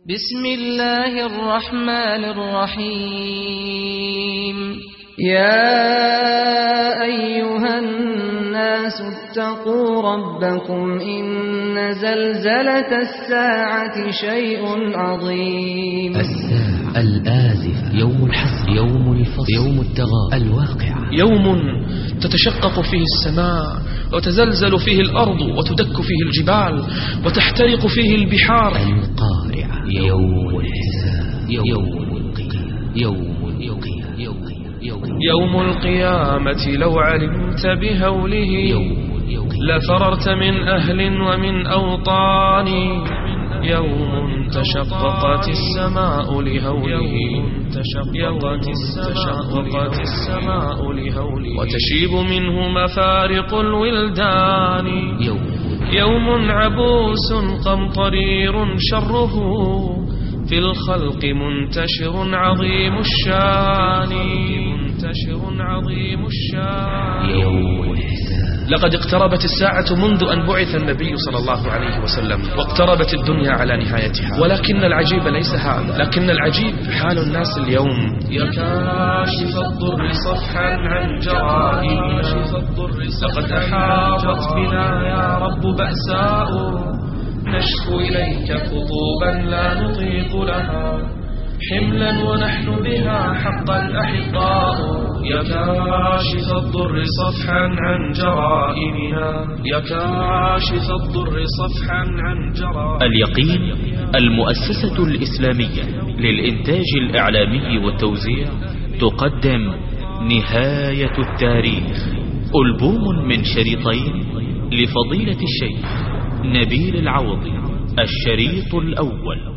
بسم الله الرحمن الرحيم. يا أيها الناس اتقوا ربكم إن زلزلة الساعة شيء عظيم. الساعة الآزفة، يوم الحسرة، يوم الفصل، يوم التغابن، الواقعة، يوم تتشقق فيه السماء وتزلزل فيه الأرض وتدك فيه الجبال وتحترق فيه البحار. القارعة، يوم الحساب، يوم القيامة، يوم القيامة لو علمت بهوله لفررت من أهل ومن أوطان. يوم تشققت السماء لهوله، وتشيب منه مفارق الولدان. يوم عبوس قمطرير شره في الخلق منتشر عظيم الشان. يوم الحساب. لقد اقتربت الساعة منذ أن بعث النبي صلى الله عليه وسلم، واقتربت الدنيا على نهايتها. ولكن العجيب ليس هذا، لكن العجيب حال الناس اليوم. يا كاشف الضر صفحا عن جرائمنا، لقد أحاطت بنا يا رب بأساء، نشكو إليك خطوبا لا نطيق لها، حملا ونحن بها حقا أحقاء. يا كاشف الضر صفحا عن جرائمنا، يا كاشف الضر صفحا عن جرائمنا. اليقين، المؤسسة الإسلامية للإنتاج الإعلامي والتوزيع تقدم نهاية التاريخ، ألبوم من شريطين لفضيلة الشيخ نبيل العوضي. الشريط الأول.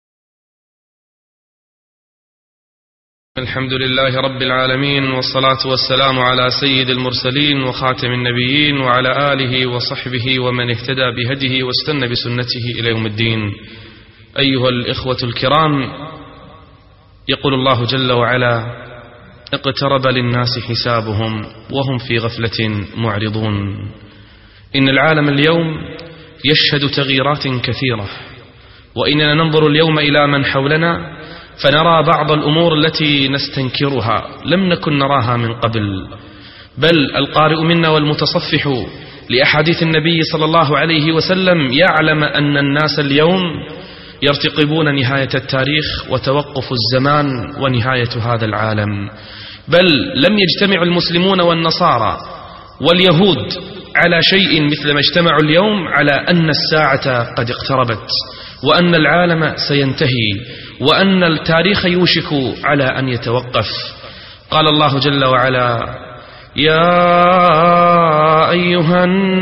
الحمد لله رب العالمين، والصلاة والسلام على سيد المرسلين وخاتم النبيين وعلى آله وصحبه ومن اهتدى بهديه واستنى بسنته إلى يوم الدين. أيها الإخوة الكرام، يقول الله جل وعلا: اقترب للناس حسابهم وهم في غفلة معرضون. إن العالم اليوم يشهد تغييرات كثيرة، وإننا ننظر اليوم إلى من حولنا فنرى بعض الأمور التي نستنكرها لم نكن نراها من قبل. بل القارئ منا والمتصفح لأحاديث النبي صلى الله عليه وسلم يعلم أن الناس اليوم يرتقبون نهاية التاريخ وتوقف الزمان ونهاية هذا العالم. بل لم يجتمع المسلمون والنصارى واليهود على شيء مثل ما اجتمعوا اليوم على أن الساعة قد اقتربت، وأن العالم سينتهي، وأن التاريخ يوشك على أن يتوقف. قال الله جل وعلا: يا أيها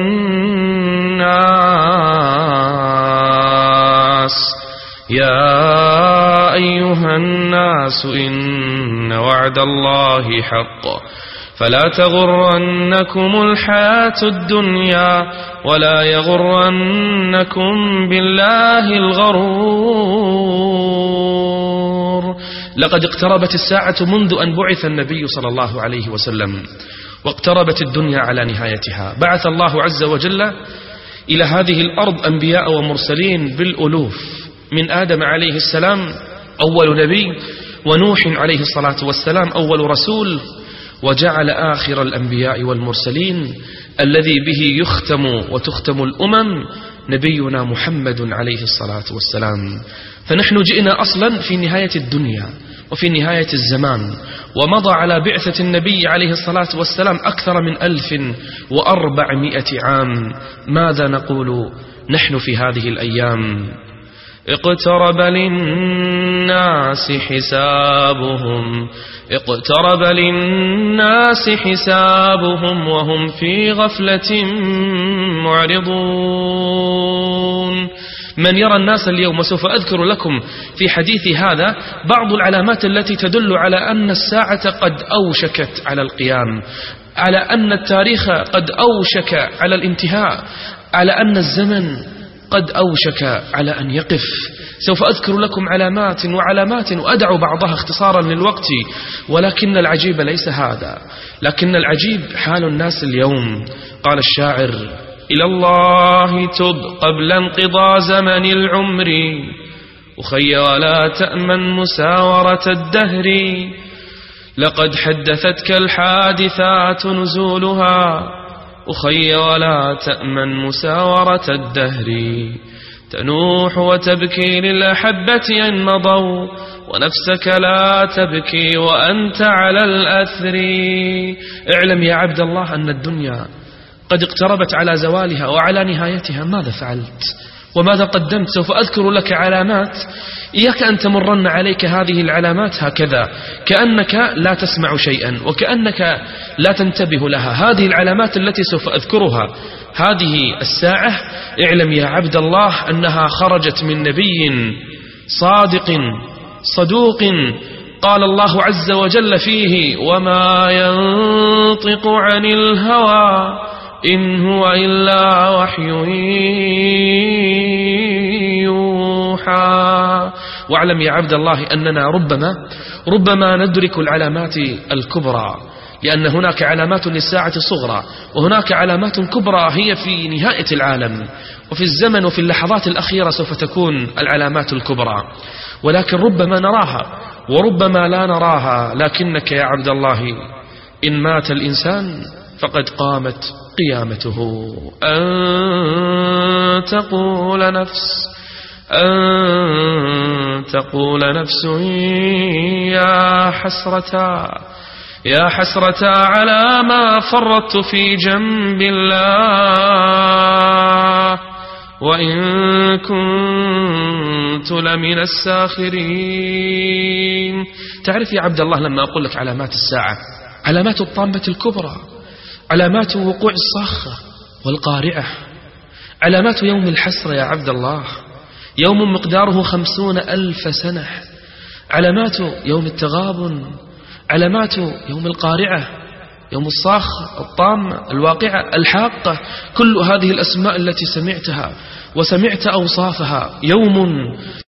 الناس إن وعد الله حق فلا تغرنكم الحياة الدنيا ولا يغرنكم بالله الغرور. لقد اقتربت الساعة منذ أن بعث النبي صلى الله عليه وسلم، واقتربت الدنيا على نهايتها. بعث الله عز وجل إلى هذه الأرض أنبياء ومرسلين بالألوف، من آدم عليه السلام أول نبي، ونوح عليه الصلاة والسلام أول رسول، وجعل آخر الأنبياء والمرسلين الذي به يختم وتختم الأمم نبينا محمد عليه الصلاة والسلام. فنحن جئنا أصلا في نهاية الدنيا وفي نهاية الزمان، ومضى على بعثة النبي عليه الصلاة والسلام أكثر من 1400 عام. ماذا نقول نحن في هذه الأيام؟ اقترب للناس حسابهم وهم في غفلة معرضون. من يرى الناس اليوم، وسوف أذكر لكم في حديثي هذا بعض العلامات التي تدل على أن الساعة قد أوشكت على القيام، على أن التاريخ قد أوشك على الانتهاء، على أن الزمن قد أوشك على أن يقف. سوف أذكر لكم علامات وأدع بعضها اختصارا للوقت. ولكن العجيب ليس هذا، لكن العجيب حال الناس اليوم. قال الشاعر: إلى الله تب قبل انقضاء زمن العمر، أخي ولا تأمن مساورة الدهر، لقد حدثتك الحادثات نزولها. أخي ولا تأمن مساورة الدهر، تنوح وتبكي للأحبة إن مضوا، ونفسك لا تبكي وأنت على الأثر. اعلم يا عبد الله أن الدنيا قد اقتربت على زوالها وعلى نهايتها. ماذا فعلت وماذا قدمت؟ سوف أذكر لك علامات، إياك أن تمرن عليك هذه العلامات هكذا كأنك لا تسمع شيئا وكأنك لا تنتبه لها. هذه العلامات التي سوف أذكرها هذه الساعة، اعلم يا عبد الله أنها خرجت من نبي صادق صدوق، قال الله عز وجل فيه: وما ينطق عن الهوى إن هو إلا وحي يوحى. واعلم يا عبد الله أننا ربما ندرك العلامات الكبرى، لأن هناك علامات للساعة الصغرى وهناك علامات كبرى هي في نهاية العالم، وفي الزمن وفي اللحظات الأخيرة سوف تكون العلامات الكبرى، ولكن ربما نراها وربما لا نراها. لكنك يا عبد الله إن مات الإنسان فقد قامت قيامته. أن تقول نفس يا حسرة على ما فرطت في جنب الله، وإن كنت لمن الساخرين. تعرف يا عبد الله لما أقول لك علامات الساعة، علامات الطامة الكبرى، علامات وقوع الصاخة والقارعة، علامات يوم الحسرة يا عبد الله، يوم مقداره 50,000 سنة، علامات يوم التغابن، علامات يوم القارعة، يوم الصاخة، الطامة، الواقعة، الحاقة. كل هذه الأسماء التي سمعتها وسمعت أوصافها، يوم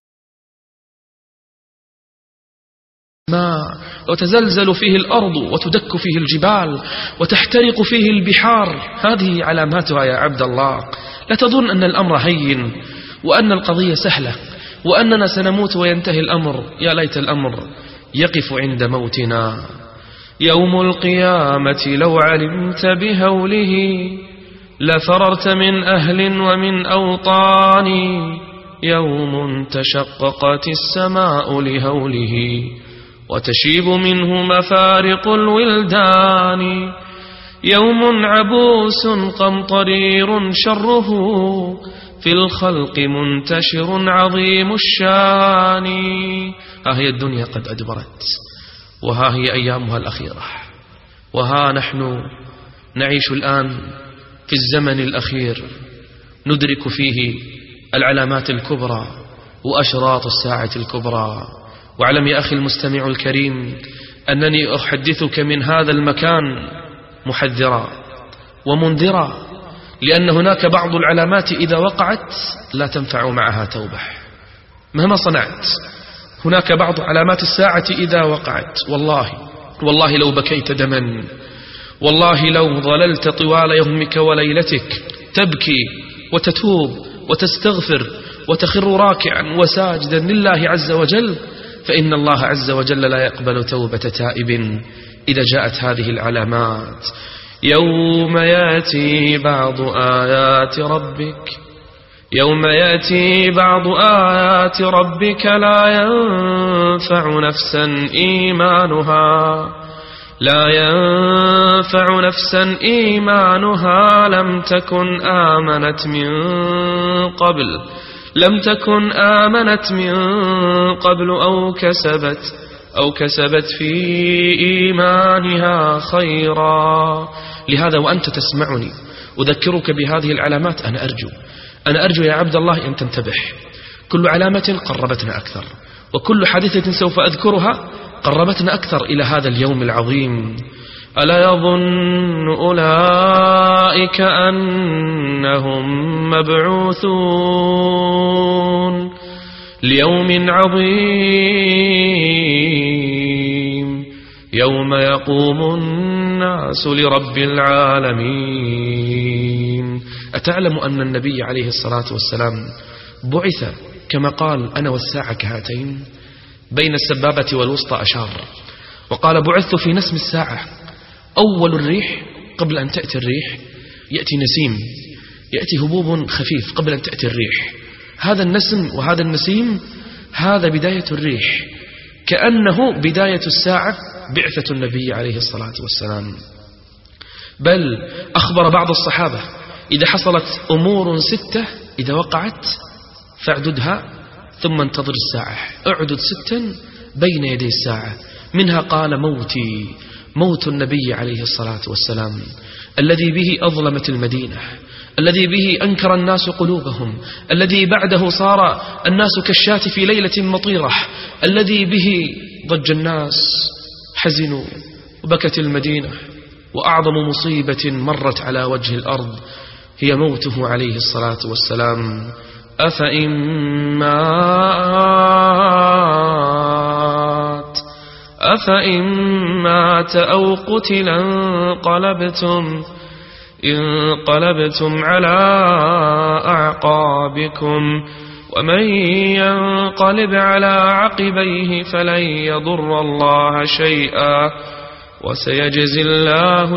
ما وتزلزل فيه الأرض وتدك فيه الجبال وتحترق فيه البحار. هذه علاماتها يا عبد الله. لا تظن أن الأمر هين وأن القضية سهلة وأننا سنموت وينتهي الأمر. يا ليت الأمر يقف عند موتنا. يوم القيامة لو علمت بهوله لفررت من أهل ومن أوطان، يوم تشققت السماء لهوله وتشيب منه مفارق الولدان، يوم عبوس قمطرير شره في الخلق منتشر عظيم الشان. ها هي الدنيا قد أدبرت، وها هي أيامها الأخيرة، وها نحن نعيش الآن في الزمن الأخير ندرك فيه العلامات الكبرى وأشراط الساعة الكبرى. واعلم يا أخي المستمع الكريم أنني أحدثك من هذا المكان محذرا ومنذرا، لأن هناك بعض العلامات إذا وقعت لا تنفع معها توبة مهما صنعت. هناك بعض علامات الساعة إذا وقعت والله لو بكيت دما، والله لو ظللت طوال يومك وليلتك تبكي وتتوب وتستغفر وتخر راكعا وساجدا لله عز وجل، فإن الله عز وجل لا يقبل توبة تائب إذا جاءت هذه العلامات. يوم يأتي بعض آيات ربك لا ينفع نفسا إيمانها لم تكن آمنت من قبل أو كسبت في إيمانها خيرا. لهذا وأنت تسمعني أذكرك بهذه العلامات. أنا أرجو يا عبد الله أن تنتبه. كل علامة قربتنا أكثر، وكل حادثة سوف أذكرها قربتنا أكثر إلى هذا اليوم العظيم. ألا يظن أولئك أنهم مبعوثون ليوم عظيم يوم يقوم الناس لرب العالمين. أتعلم أن النبي عليه الصلاة والسلام بعث كما قال أنا والساعة كهاتين، بين السبابة والوسطى أشار، وقال بعثت في نسم الساعة. أول الريح قبل أن تأتي الريح يأتي نسيم، يأتي هبوب خفيف قبل أن تأتي الريح. هذا النسم وهذا النسيم هذا بداية الريح، كأنه بداية الساعة بعثة النبي عليه الصلاة والسلام. بل أخبر بعض الصحابة إذا حصلت أمور 6 إذا وقعت فاعددها ثم انتظر الساعة، اعدد 6 بين يدي الساعة. منها قال موتي، موت النبي عليه الصلاة والسلام الذي به أظلمت المدينة، الذي به أنكر الناس قلوبهم، الذي بعده صار الناس كالشاة في ليلة مطيرة، الذي به ضج الناس، حزنوا وبكت المدينة، وأعظم مصيبة مرت على وجه الأرض هي موته عليه الصلاة والسلام. أفإن مات أو قتل انقلبتم على أعقابكم ومن ينقلب على عقبيه فلن يضر الله شيئا وسيجزي الله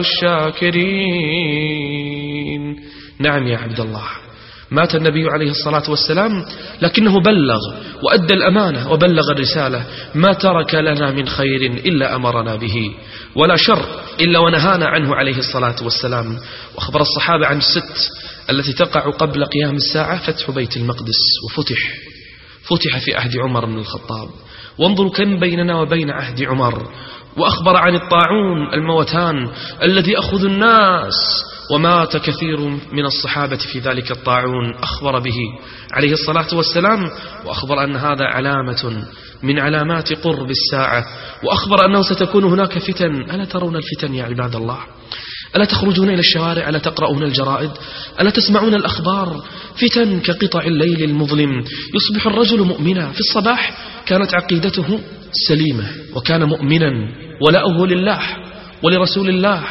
الشاكرين. نعم يا عبد الله، مات النبي عليه الصلاة والسلام لكنه بلغ وأدى الأمانة وبلغ الرسالة، ما ترك لنا من خير إلا أمرنا به، ولا شر إلا ونهانا عنه عليه الصلاة والسلام. وأخبر الصحابة عن 6 التي تقع قبل قيام الساعة: فتح بيت المقدس، وفتح في عهد عمر بن الخطاب، وانظروا كم بيننا وبين عهد عمر. وأخبر عن الطاعون الموتان الذي أخذ الناس، ومات كثير من الصحابة في ذلك الطاعون، أخبر به عليه الصلاة والسلام، وأخبر أن هذا علامة من علامات قرب الساعة، وأخبر أنه ستكون هناك فتن. ألا ترون الفتن يا عباد الله؟ ألا تخرجون إلى الشوارع؟ ألا تقرؤون الجرائد؟ ألا تسمعون الأخبار؟ فتن كقطع الليل المظلم. يصبح الرجل مؤمنا، في الصباح كانت عقيدته سليمة وكان مؤمنا ولاؤه لله ولرسول الله،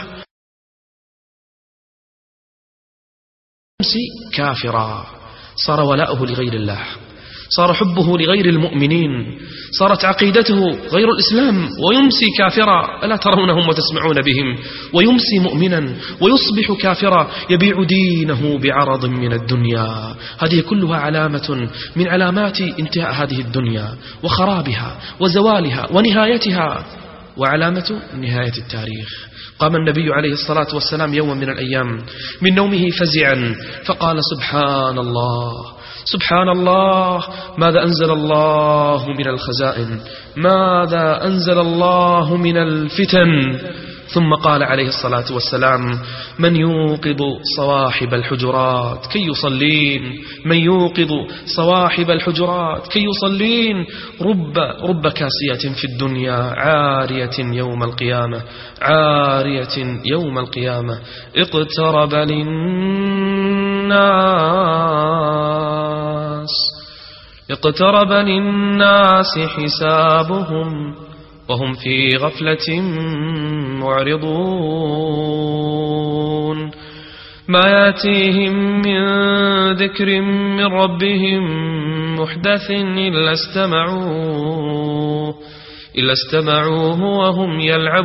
يمسي كافرا، صار ولاؤه لغير الله، صار حبه لغير المؤمنين، صارت عقيدته غير الإسلام، ويمسي كافرا. ألا ترونهم وتسمعون بهم؟ ويمسي مؤمنا ويصبح كافرا، يبيع دينه بعرض من الدنيا. هذه كلها علامة من علامات انتهاء هذه الدنيا وخرابها وزوالها ونهايتها، وعلامة نهاية التاريخ. قام النبي عليه الصلاة والسلام يوما من الأيام من نومه فزعا فقال: سبحان الله، سبحان الله، ماذا أنزل الله من الخزائن، ماذا أنزل الله من الفتن. ثم قال عليه الصلاة والسلام: من يوقظ صواحب الحجرات كي يصلين، من يوقظ صواحب الحجرات كي يصلين. رب كاسية في الدنيا عارية يوم القيامة، عارية يوم القيامة. اقترب للناس حسابهم وهم في غفلة معرضون. ما ياتيهم من ذكر من ربهم محدث إلا استمعوه وهم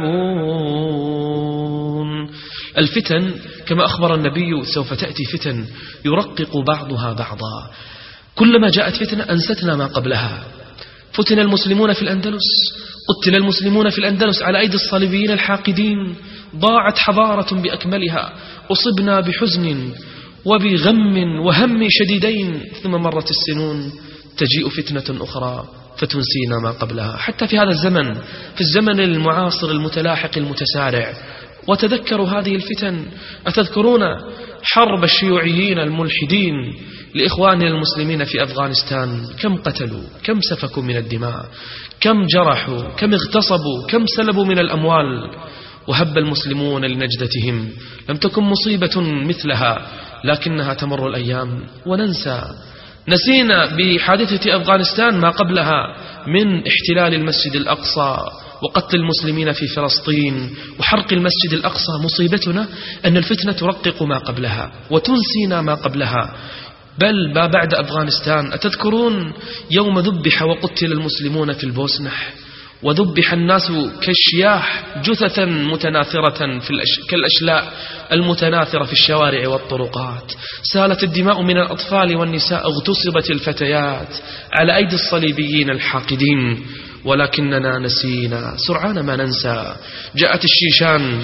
يلعبون. الفتن كما أخبر النبي سوف تأتي فتن يرقق بعضها بعضا، كلما جاءت فتنة أنستنا ما قبلها. فتن المسلمون في الأندلس، قتل المسلمون في الأندلس على أيدي الصليبيين الحاقدين، ضاعت حضارة بأكملها، أصبنا بحزن وبغم وهم شديدين، ثم مرت السنون تجيء فتنة أخرى فتنسينا ما قبلها. حتى في هذا الزمن، في الزمن المعاصر المتلاحق المتسارع، وتذكروا هذه الفتن. أتذكرون حرب الشيوعيين الملحدين لإخواننا المسلمين في أفغانستان؟ كم قتلوا، كم سفكوا من الدماء، كم جرحوا، كم اغتصبوا، كم سلبوا من الأموال، وهب المسلمون لنجدتهم. لم تكن مصيبة مثلها، لكنها تمر الأيام وننسى. نسينا بحادثة أفغانستان ما قبلها من احتلال المسجد الأقصى وقتل المسلمين في فلسطين وحرق المسجد الأقصى. مصيبتنا أن الفتنة ترقق ما قبلها وتنسينا ما قبلها. بل ما بعد أفغانستان. أتذكرون يوم ذبح وقتل المسلمون في البوسنة، وذبح الناس كالشياح جثثا متناثرة كالأشلاء المتناثرة في الشوارع والطرقات، سالت الدماء من الأطفال والنساء، اغتصبت الفتيات على أيدي الصليبيين الحاقدين، ولكننا نسينا، سرعان ما ننسى. جاءت الشيشان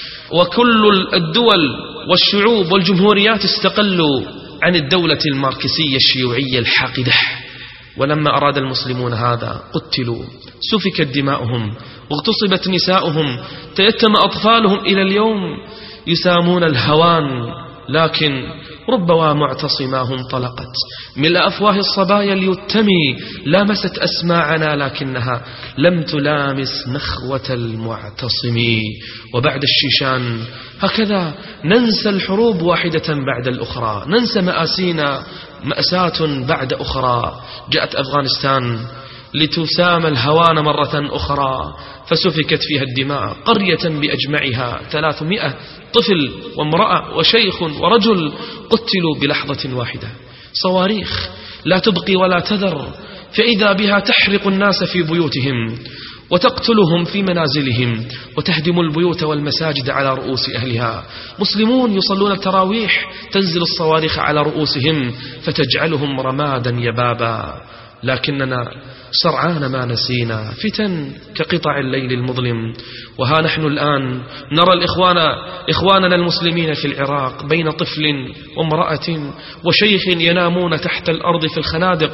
وكل الدول والشعوب والجمهوريات استقلوا عن الدولة الماركسية الشيوعية الحاقدة، ولما أراد المسلمون هذا قتلوا، سفكت دماؤهم، اغتصبت نساؤهم، تيتم أطفالهم، إلى اليوم يسامون الهوان. لكن ربما معتصماهم طلقت ملء أفواه الصبايا اليتمي، لامست أسماعنا لكنها لم تلامس نخوة المعتصم. وبعد الشيشان هكذا ننسى الحروب واحدة بعد الأخرى، ننسى مآسينا مأساة بعد أخرى. جاءت أفغانستان لتسام الهوان مرة أخرى، فسفكت فيها الدماء، قرية بأجمعها 300 طفل وامرأة وشيخ ورجل قتلوا بلحظة واحدة. صواريخ لا تبقي ولا تذر، فإذا بها تحرق الناس في بيوتهم وتقتلهم في منازلهم وتهدم البيوت والمساجد على رؤوس أهلها. مسلمون يصلون التراويح، تنزل الصواريخ على رؤوسهم فتجعلهم رمادا يبابا. لكننا سرعان ما نسينا، فتن كقطع الليل المظلم. وها نحن الآن نرى إخواننا المسلمين في العراق بين طفل وامرأة وشيخ ينامون تحت الأرض في الخنادق،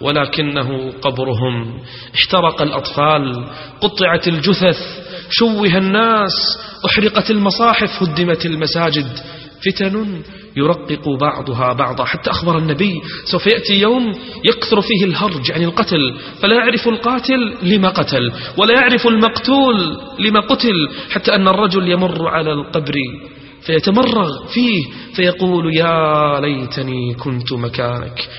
ولكنه قبرهم. احترق الأطفال، قطعت الجثث، شوه الناس، أحرقت المصاحف، هدمت المساجد. فتن يرقق بعضها بعضا، حتى أخبر النبي سوف يأتي يوم يكثر فيه الهرج عن القتل، فلا يعرف القاتل لما قتل ولا يعرف المقتول لما قتل، حتى أن الرجل يمر على القبر فيتمرغ فيه فيقول يا ليتني كنت مكانك،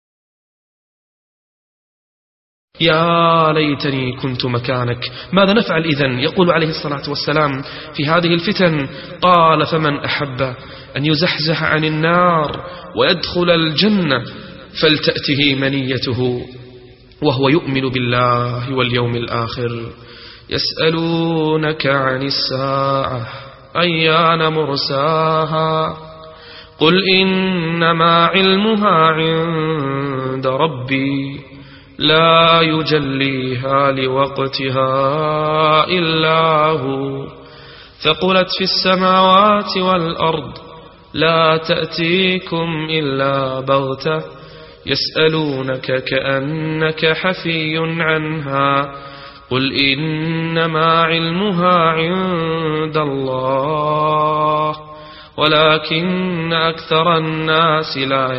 يا ليتني كنت مكانك. ماذا نفعل إذن؟ يقول عليه الصلاة والسلام في هذه الفتن، قال فمن أحب أن يزحزح عن النار ويدخل الجنة فلتأته منيته وهو يؤمن بالله واليوم الآخر. يسألونك عن الساعة أيان مرساها قل إنما علمها عند ربي لا يجليها لوقتها إلا هو ثقلت في السماوات والأرض لا تأتيكم إلا بغتة يسألونك كأنك حفي عنها قل إنما علمها عند الله ولكن أكثر الناس لا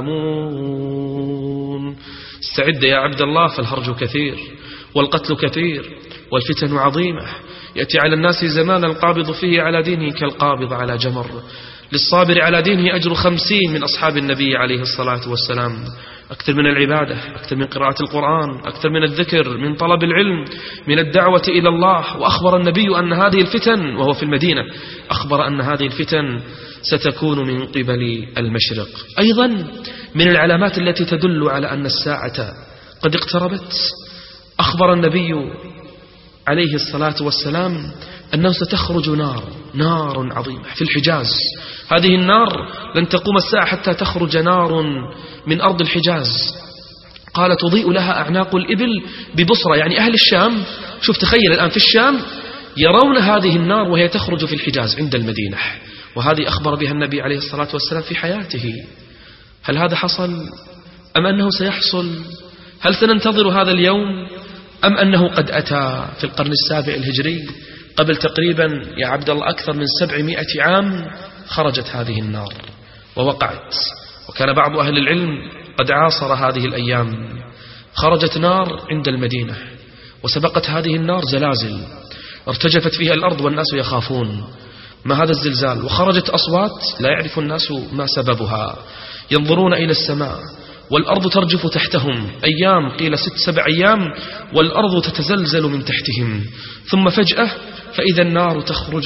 يعلمون. استعد يا عبد الله، فالهرج كثير والقتل كثير والفتن عظيمة. يأتي على الناس زمان القابض فيه على دينه كالقابض على جمر. للصابر على دينه أجر 50 من أصحاب النبي عليه الصلاة والسلام. أكثر من العبادة، أكثر من قراءة القرآن، أكثر من الذكر، من طلب العلم، من الدعوة إلى الله. وأخبر النبي أن هذه الفتن، وهو في المدينة، أخبر أن هذه الفتن ستكون من قبل المشرق. أيضا من العلامات التي تدل على أن الساعة قد اقتربت، أخبر النبي عليه الصلاة والسلام أنه ستخرج نار عظيمة في الحجاز. هذه النار لن تقوم الساعة حتى تخرج نار من أرض الحجاز، قال تضيء لها أعناق الإبل ببصرة، يعني أهل الشام. شوف تخيل الآن في الشام يرون هذه النار وهي تخرج في الحجاز عند المدينة، وهذه أخبر بها النبي عليه الصلاة والسلام في حياته. هل هذا حصل أم أنه سيحصل؟ هل سننتظر هذا اليوم أم أنه قد أتى في القرن السابع الهجري؟ قبل تقريبا يا عبد الله أكثر من 700 عام خرجت هذه النار ووقعت، وكان بعض أهل العلم قد عاصر هذه الأيام. خرجت نار عند المدينة، وسبقت هذه النار زلازل ارتجفت فيها الأرض والناس يخافون ما هذا الزلزال، وخرجت أصوات لا يعرف الناس ما سببها، ينظرون إلى السماء والأرض ترجف تحتهم أيام، قيل 6-7 أيام، والأرض تتزلزل من تحتهم. ثم فجأة فإذا النار تخرج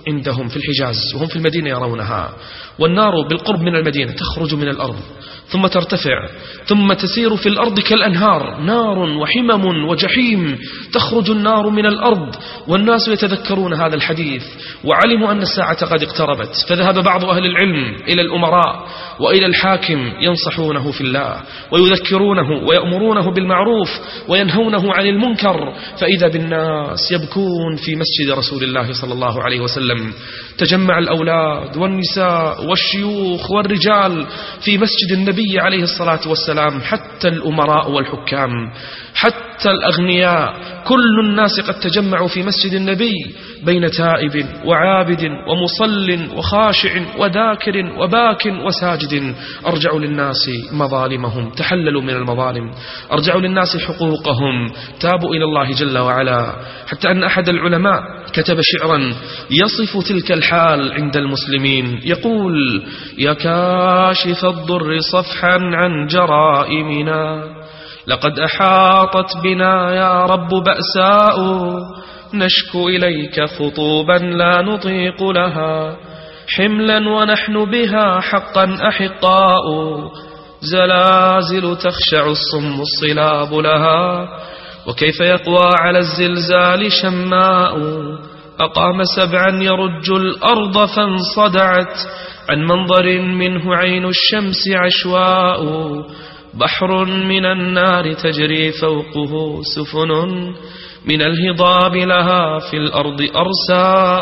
عندهم في الحجاز وهم في المدينة يرونها، والنار بالقرب من المدينة تخرج من الأرض ثم ترتفع ثم تسير في الأرض كالأنهار، نار وحمم وجحيم، تخرج النار من الأرض. والناس يتذكرون هذا الحديث وعلموا أن الساعة قد اقتربت، فذهب بعض أهل العلم إلى الأمراء وإلى الحاكم ينصحونه في الله ويذكرونه ويأمرونه بالمعروف وينهونه عن المنكر، فإذا بالناس يبكون في مسجد رسول الله صلى الله عليه وسلم. تجمع الأولاد والنساء والشيوخ والرجال في مسجد النبي عليه الصلاة والسلام، حتى الأمراء والحكام، حتى الأغنياء، كل الناس قد تجمعوا في مسجد النبي بين تائب وعابد ومصل وخاشع وذاكر وباك وساجد. أرجعوا للناس مظالمهم، تحللوا من المظالم، أرجعوا للناس حقوقهم، تابوا إلى الله جل وعلا. حتى أن أحد العلماء كتب شعرا يصف تلك الحال عند المسلمين، يقول: يا كاشف الضر صفحا عن جرائمنا، لقد أحاطت بنا يا رب بأساء، نشكو إليك خطوبا لا نطيق لها، حملا ونحن بها حقا أحقاء، زلازل تخشع الصم الصلاب لها، وكيف يقوى على الزلزال شماء، أقام 7 يرج الأرض فانصدعت، عن منظر منه عين الشمس عشواء، بحر من النار تجري فوقه سفن، من الهضاب لها في الأرض أرساء،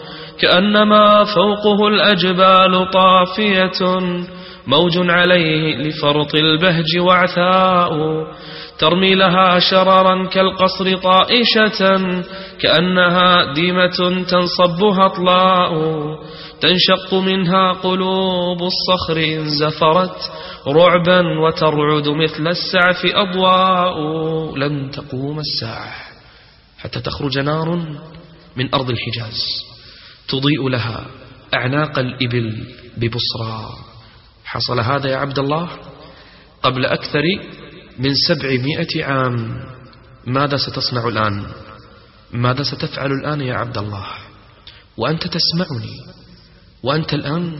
كأنما فوقه الأجبال طافية، موج عليه لفرط البهج وعثاء، ترمي لها شررا كالقصر طائشة، كأنها ديمة تنصبها أطلاء، تنشق منها قلوب الصخر إن زفرت رعبا، وترعد مثل السعف أضواء، لن تقوم الساعة حتى تخرج نار من أرض الحجاز تضيء لها أعناق الإبل ببصرى. حصل هذا يا عبد الله قبل أكثر من 700 عام. ماذا ستصنع الآن؟ ماذا ستفعل الآن يا عبد الله وأنت تسمعني؟ وأنت الآن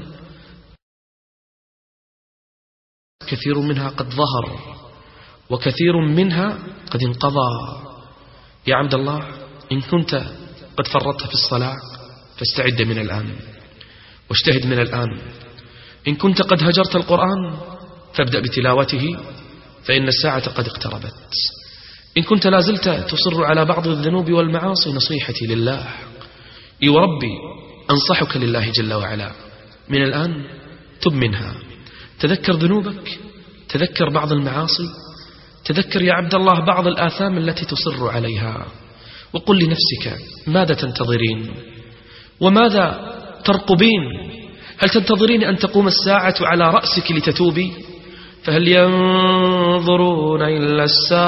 كثير منها قد ظهر وكثير منها قد انقضى. يا عبد الله، إن كنت قد فرطت في الصلاة فاستعد من الآن واجتهد من الآن. إن كنت قد هجرت القرآن فابدأ بتلاوته، فإن الساعة قد اقتربت. إن كنت لازلت تصر على بعض الذنوب والمعاصي، نصيحتي لله وربي أنصحك لله جل وعلا، من الآن تب منها. تذكر ذنوبك، تذكر بعض المعاصي، تذكر يا عبد الله بعض الآثام التي تصر عليها، وقل لنفسك: ماذا تنتظرين وماذا ترقبين؟ هل تنتظرين أن تقوم الساعة على رأسك لتتوبي؟ فهل ينظرون إلا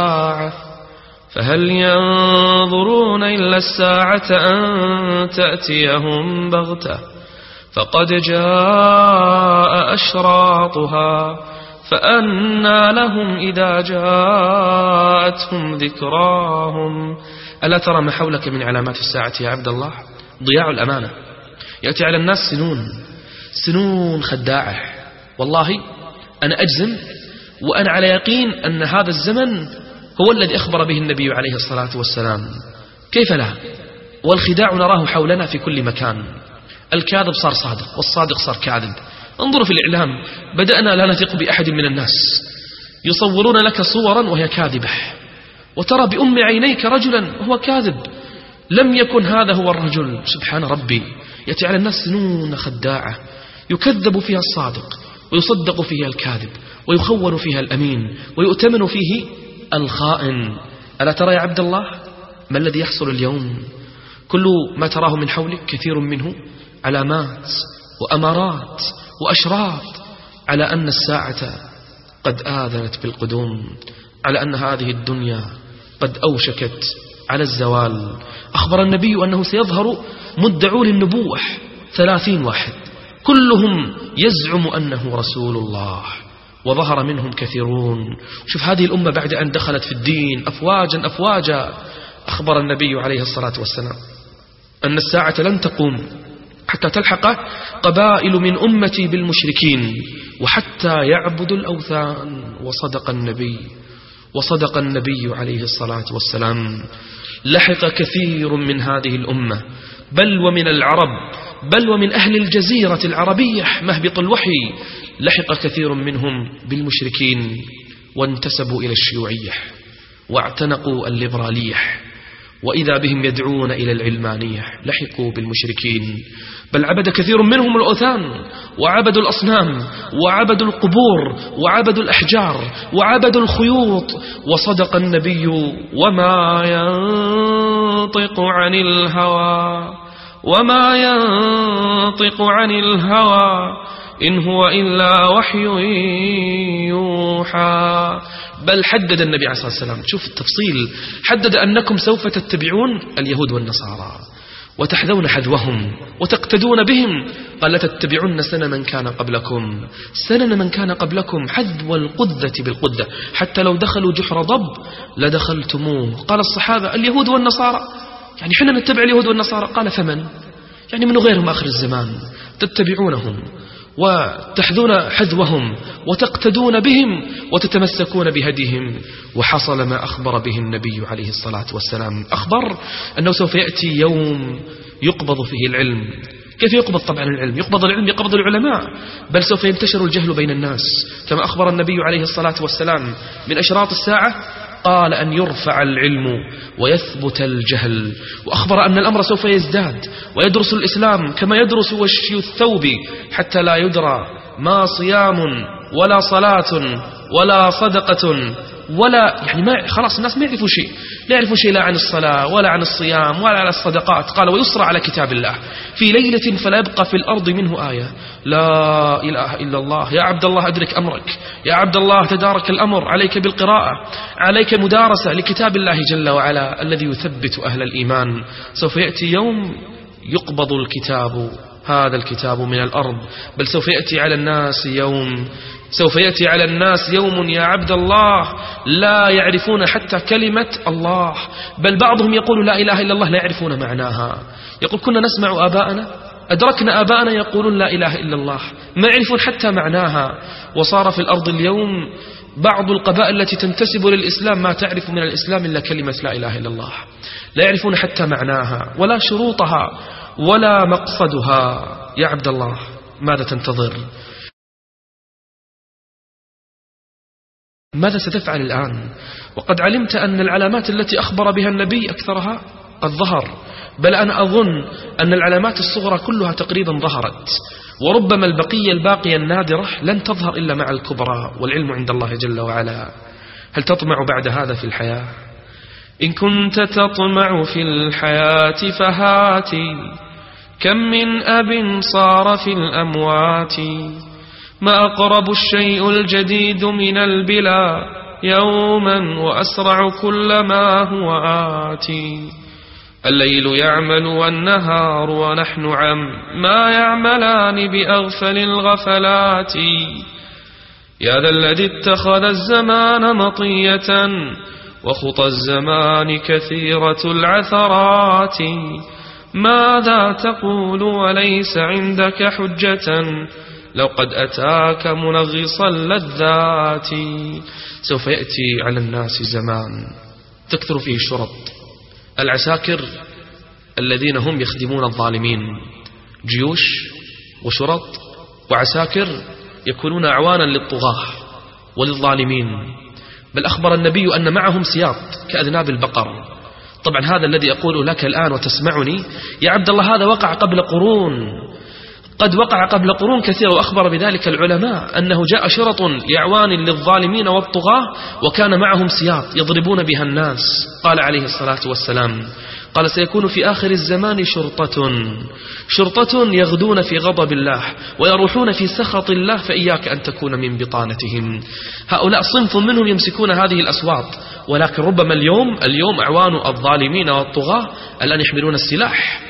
الساعة أن تأتيهم بغتة، فقد جاء أشراطها، فأنى لهم إذا جاءتهم ذكراهم. ألا ترى ما حولك من علامات الساعة يا عبد الله؟ ضياع الأمانة. يأتي على الناس سنون خداعة. والله أنا أجزم وأنا على يقين أن هذا الزمن هو الذي أخبر به النبي عليه الصلاة والسلام. كيف لا؟ والخداع نراه حولنا في كل مكان. الكاذب صار صادق والصادق صار كاذب. انظروا في الإعلام، بدأنا لا نثق بأحد من الناس، يصورون لك صورا وهي كاذبة، وترى بأم عينيك رجلا وهو كاذب، لم يكن هذا هو الرجل. سبحان ربي. يأتي على الناس سنون خداعة، يكذب فيها الصادق ويصدق فيها الكاذب، ويخون فيها الأمين، ويؤتمن فيه الخائن. ألا ترى يا عبد الله ما الذي يحصل اليوم؟ كل ما تراه من حولك كثير منه علامات وأمارات وأشراط على أن الساعة قد آذنت بالقدوم، على أن هذه الدنيا قد أوشكت على الزوال. أخبر النبي أنه سيظهر مدعو للنبوة 30 واحد، كلهم يزعم أنه رسول الله، وظهر منهم كثيرون. شوف هذه الأمة بعد أن دخلت في الدين أفواجا أفواجا. أخبر النبي عليه الصلاة والسلام أن الساعة لن تقوم حتى تلحق قبائل من أمتي بالمشركين وحتى يعبدوا الأوثان. وصدق النبي عليه الصلاة والسلام. لحق كثير من هذه الأمة بل ومن العرب بل ومن أهل الجزيرة العربية مهبط الوحي، لحق كثير منهم بالمشركين وانتسبوا إلى الشيوعية واعتنقوا الليبرالية، وإذا بهم يدعون إلى العلمانية. لحقوا بالمشركين، بل عبد كثير منهم الأوثان وعبدوا الأصنام وعبدوا القبور وعبدوا الأحجار وعبدوا الخيوط. وصدق النبي وما ينطق عن الهوى إن هو إلا وحي يوحى. بل حدد النبي عليه الصلاة والسلام، شوف التفصيل، حدد أنكم سوف تتبعون اليهود والنصارى وتحذون حذوهم وتقتدون بهم. قال لا تتبعون سنن من كان قبلكم حذو القذة بالقذة، حتى لو دخلوا جحر ضب لدخلتموه. قال الصحابة اليهود والنصارى، يعني حنا نتبع اليهود والنصارى. قال فمن؟ يعني من غيرهم آخر الزمان تتبعونهم وتحذون حذوهم وتقتدون بهم وتتمسكون بهديهم. وحصل ما أخبر به النبي عليه الصلاة والسلام. أخبر أنه سوف يأتي يوم يقبض فيه العلم. كيف يقبض؟ طبعا العلم يقبض، العلم يقبض العلماء، بل سوف ينتشر الجهل بين الناس كما أخبر النبي عليه الصلاة والسلام. من أشراط الساعة قال أن يرفع العلم ويثبت الجهل، وأخبر أن الأمر سوف يزداد ويدرس الإسلام كما يدرس وشي الثوب حتى لا يدرى ما صيام ولا صلاة ولا صدقة ولا، يعني ما خلاص الناس ما يعرفوا شيء، لا يعرفوا شيء لا عن الصلاة ولا عن الصيام ولا عن الصدقات. قال ويسرى على كتاب الله في ليلة فلا يبقى في الأرض منه آية. لا إله إلا الله. يا عبد الله أدرك أمرك، يا عبد الله تدارك الأمر، عليك بالقراءة، عليك مدارسة لكتاب الله جل وعلا الذي يثبت أهل الإيمان. سوف يأتي يوم يقبض الكتاب، هذا الكتاب من الأرض. بل سوف يأتي على الناس يوم يا عبد الله لا يعرفون حتى كلمة الله، بل بعضهم يقول لا إله إلا الله لا يعرفون معناها. يقول كنا نسمع آباءنا، أدركنا آباءنا يقولون لا إله إلا الله، ما يعرفون حتى معناها. وصار في الأرض اليوم بعض القبائل التي تنتسب للإسلام ما تعرف من الإسلام إلا كلمة لا إله إلا الله، لا يعرفون حتى معناها ولا شروطها ولا مقصدها. يا عبد الله ماذا تنتظر؟ ماذا ستفعل الآن؟ وقد علمت أن العلامات التي أخبر بها النبي أكثرها قد ظهر، بل أنا أظن أن العلامات الصغرى كلها تقريبا ظهرت، وربما الباقية النادرة لن تظهر إلا مع الكبرى، والعلم عند الله جل وعلا. هل تطمع بعد هذا في الحياة؟ إن كنت تطمع في الحياة فهاتي، كم من أب صار في الأموات، ما أقرب الشيء الجديد من البلا يوما وأسرع كلما هو آتي. الليل يعمل والنهار ونحن ما يعملان بأغفل الغفلات. يا ذا الذي اتخذ الزمان مطية وخطى الزمان كثيرة العثرات، ماذا تقول وليس عندك حجة لو قد أتاك منغص اللذات. سوف يأتي على الناس زمان تكثر فيه الشرط، العساكر الذين هم يخدمون الظالمين، جيوش وشرط وعساكر يكونون أعوانا للطغاة وللظالمين. بل أخبر النبي أن معهم سياط كأذناب البقر. طبعا هذا الذي أقول لك الآن وتسمعني يا عبد الله هذا وقع قبل قرون، قد وقع قبل قرون كثيرة، وأخبر بذلك العلماء أنه جاء شرط لأعوان للظالمين والطغاة وكان معهم سياط يضربون بها الناس. قال عليه الصلاة والسلام قال سيكون في آخر الزمان شرطة يغدون في غضب الله ويروحون في سخط الله، فإياك أن تكون من بطانتهم. هؤلاء صنف منهم يمسكون هذه الأسواط، ولكن ربما اليوم أعوان الظالمين والطغاة الآن يحملون السلاح،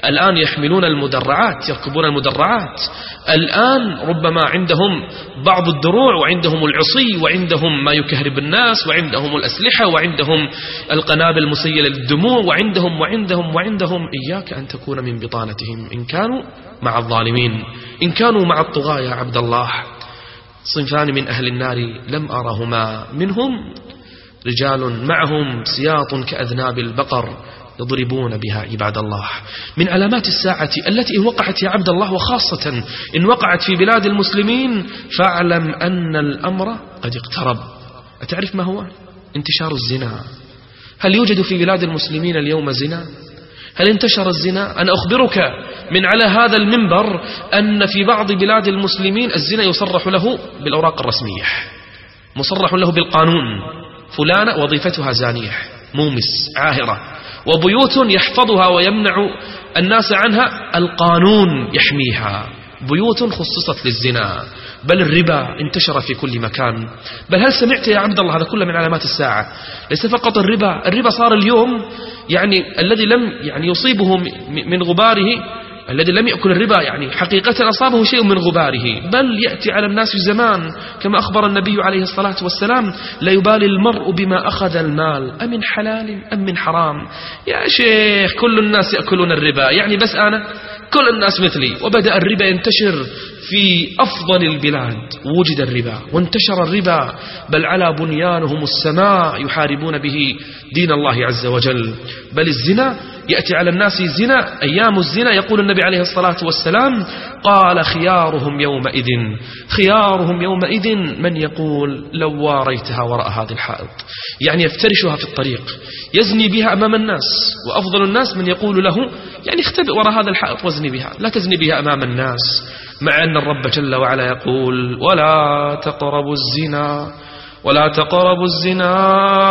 الآن يحملون المدرعات، يركبون المدرعات. الآن ربما عندهم بعض الدروع، وعندهم العصي، وعندهم ما يكهرب الناس، وعندهم الأسلحة، وعندهم القنابل المسيلة للدموع، وعندهم. إياك أن تكون من بطانتهم إن كانوا مع الظالمين، إن كانوا مع الطغاة يا عبد الله. صنفان من أهل النار لم أرهما، منهم رجال معهم سياط كأذناب البقر يضربون بها عباد الله. من علامات الساعة التي إن وقعت يا عبد الله، وخاصة إن وقعت في بلاد المسلمين، فاعلم أن الأمر قد اقترب. أتعرف ما هو؟ انتشار الزنا. هل يوجد في بلاد المسلمين اليوم زنا؟ هل انتشر الزنا؟ أنا أخبرك من على هذا المنبر أن في بعض بلاد المسلمين الزنا يصرح له بالأوراق الرسمية، مصرح له بالقانون، فلانة وظيفتها زانية مومس عاهرة، وبيوت يحفظها ويمنع الناس عنها القانون يحميها، بيوت خصصت للزنا. بل الربا انتشر في كل مكان. بل هل سمعت يا عبد الله، هذا كله من علامات الساعة، ليس فقط الربا صار اليوم يعني الذي لم يصيبه من غباره، الذي لم يأكل الربا يعني حقيقة أصابه شيء من غباره. بل يأتي على الناس في زمان كما أخبر النبي عليه الصلاة والسلام: لا يبالي المرء بما أخذ المال أمن حلال أم من حرام. يا شيخ كل الناس يأكلون الربا، يعني بس أنا؟ كل الناس مثلي. وبدأ الربا ينتشر في أفضل البلاد، وجد الربا وانتشر الربا، بل على بنيانهم السماء يحاربون به دين الله عز وجل. بل الزنا يأتي على الناس زنا، أيام الزنا يقول النبي عليه الصلاة والسلام قال: خيارهم يومئذ من يقول لو واريتها وراء هذه الحائط، يعني يفترشها في الطريق يزني بها أمام الناس. وأفضل الناس من يقول له يعني اختبئ وراء هذا الحائط وازني بها، لا تزني بها أمام الناس، مع أن الرب جل وعلا يقول: ولا تقربوا الزنا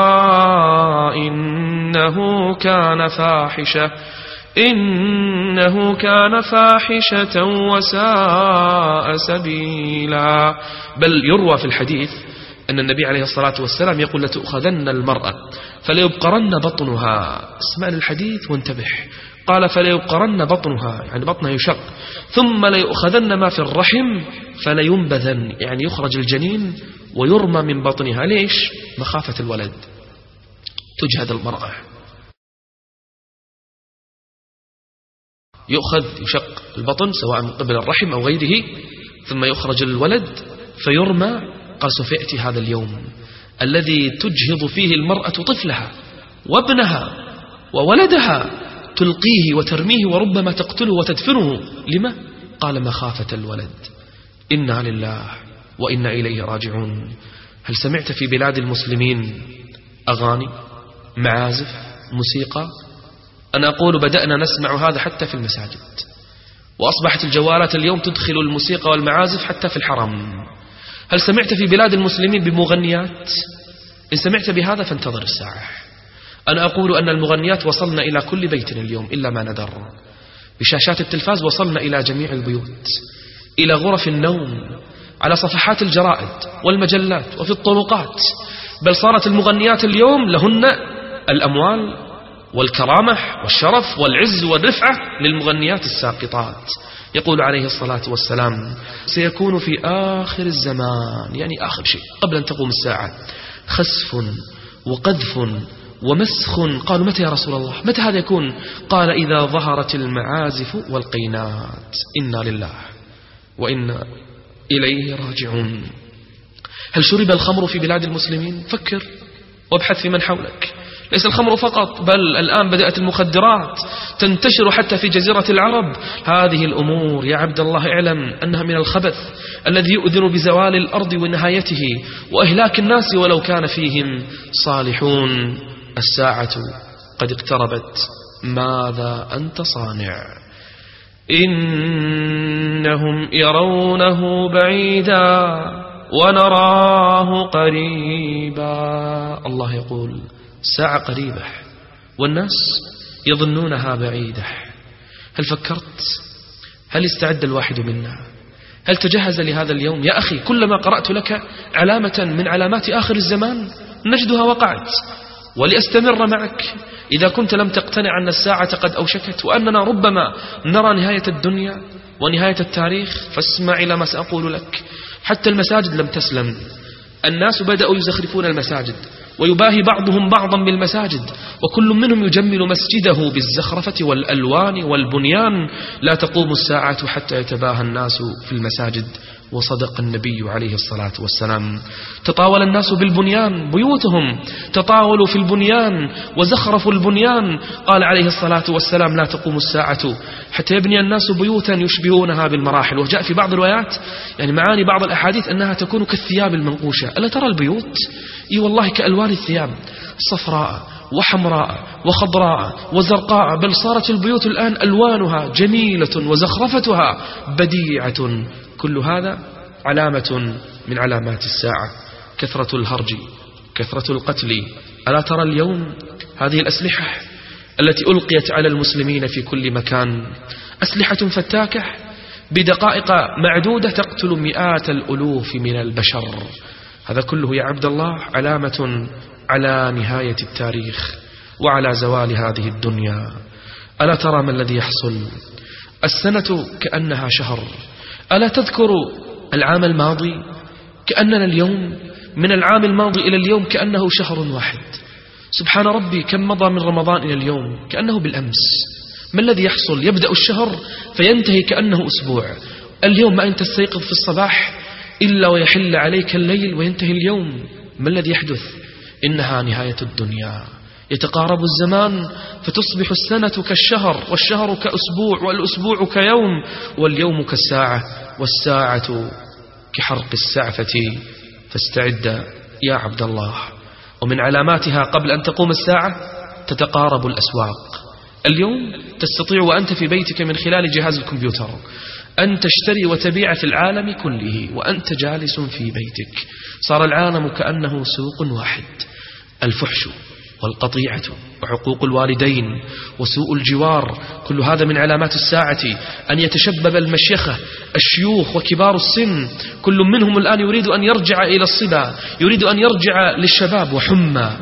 إنه كان فاحشة وساء سبيلا. بل يروى في الحديث أن النبي عليه الصلاة والسلام يقول: لتؤخذن المرأة فليبقرن بطنها. اسمع الحديث وانتبه. قال: فليبقرن بطنها، يعني بطنها يشق، ثم ليؤخذن ما في الرحم فلينبذن، يعني يخرج الجنين ويرمى من بطنها. ليش؟ مخافة الولد، تجهد المرأة. يشق البطن سواء من قبل الرحم أو غيره، ثم يخرج الولد فيرمى. قال: سوف يأتي هذا اليوم الذي تجهض فيه المرأة طفلها وابنها وولدها، تلقيه وترميه وربما تقتله وتدفنه. لما؟ قال: مخافة الولد. إنا لله وإنا إليه راجعون. هل سمعت في بلاد المسلمين أغاني، معازف، موسيقى؟ أنا أقول بدأنا نسمع هذا حتى في المساجد، وأصبحت الجوالات اليوم تدخل الموسيقى والمعازف حتى في الحرم. هل سمعت في بلاد المسلمين بمغنيات؟ إن سمعت بهذا فانتظر الساعة. أنا أقول أن المغنيات وصلنا إلى كل بيت اليوم إلا ما ندر. بشاشات التلفاز وصلنا إلى جميع البيوت، إلى غرف النوم، على صفحات الجرائد والمجلات وفي الطرقات. بل صارت المغنيات اليوم لهن الأموال والكرامة والشرف والعز والرفعة للمغنيات الساقطات. يقول عليه الصلاة والسلام: سيكون في آخر الزمان، يعني آخر شيء قبل أن تقوم الساعة، خسف وقذف ومسخ. قالوا: متى يا رسول الله؟ متى هذا يكون؟ قال: إذا ظهرت المعازف والقينات. إنا لله وإنا إليه راجعون. هل شرب الخمر في بلاد المسلمين؟ فكر وابحث في من حولك. ليس الخمر فقط، بل الآن بدأت المخدرات تنتشر حتى في جزيرة العرب. هذه الأمور يا عبد الله اعلم أنها من الخبث الذي يؤذن بزوال الأرض ونهايته وإهلاك الناس ولو كان فيهم صالحون. الساعة قد اقتربت، ماذا أنت صانع؟ إنهم يرونه بعيدا ونراه قريبا. الله يقول: ساعة قريبة والناس يظنونها بعيدة. هل فكرت؟ هل استعد الواحد منا؟ هل تجهز لهذا اليوم؟ يا أخي كلما قرأت لك علامة من علامات آخر الزمان نجدها وقعت. ولأستمر معك إذا كنت لم تقتنع أن الساعة قد أوشكت وأننا ربما نرى نهاية الدنيا ونهاية التاريخ، فاسمع إلى ما سأقول لك. حتى المساجد لم تسلم، الناس بدأوا يزخرفون المساجد ويباهي بعضهم بعضا بالمساجد، وكل منهم يجمل مسجده بالزخرفة والألوان والبنيان. لا تقوم الساعة حتى يتباهى الناس في المساجد. وصدق النبي عليه الصلاة والسلام. تطاول الناس بالبنيان، بيوتهم تطاولوا في البنيان وزخرفوا البنيان. قال عليه الصلاة والسلام: لا تقوم الساعة حتى يبني الناس بيوتا يشبهونها بالمراحل. وجاء في بعض الروايات يعني معاني بعض الأحاديث أنها تكون كالثياب المنقوشة. ألا ترى البيوت؟ إي والله كألوان الثياب، صفراء وحمراء وخضراء وزرقاء، بل صارت البيوت الآن ألوانها جميلة وزخرفتها بديعة. كل هذا علامة من علامات الساعة. كثرة الهرج، كثرة القتل. ألا ترى اليوم هذه الأسلحة التي ألقيت على المسلمين في كل مكان؟ أسلحة فتاكة بدقائق معدودة تقتل مئات الألوف من البشر. هذا كله يا عبد الله علامة على نهاية التاريخ وعلى زوال هذه الدنيا. ألا ترى ما الذي يحصل؟ السنة كأنها شهر. ألا تذكر العام الماضي؟ كأننا اليوم من العام الماضي إلى اليوم كأنه شهر واحد. سبحان ربي، كم مضى من رمضان إلى اليوم كأنه بالأمس. ما الذي يحصل؟ يبدأ الشهر فينتهي كأنه أسبوع. اليوم ما أنت تستيقظ في الصباح إلا ويحل عليك الليل وينتهي اليوم. ما الذي يحدث؟ إنها نهاية الدنيا. يتقارب الزمان فتصبح السنة كالشهر، والشهر كأسبوع، والأسبوع كيوم، واليوم كالساعة، والساعة كحرق السعفة. فاستعد يا عبد الله. ومن علاماتها قبل أن تقوم الساعة تتقارب الأسواق. اليوم تستطيع وأنت في بيتك من خلال جهاز الكمبيوتر أن تشتري وتبيع في العالم كله وأنت جالس في بيتك. صار العالم كأنه سوق واحد. الفحش والقطيعة وعقوق الوالدين وسوء الجوار، كل هذا من علامات الساعة. أن يتشبب المشيخة، الشيوخ وكبار السن، كل منهم الآن يريد أن يرجع إلى الصبا، يريد أن يرجع للشباب وحمى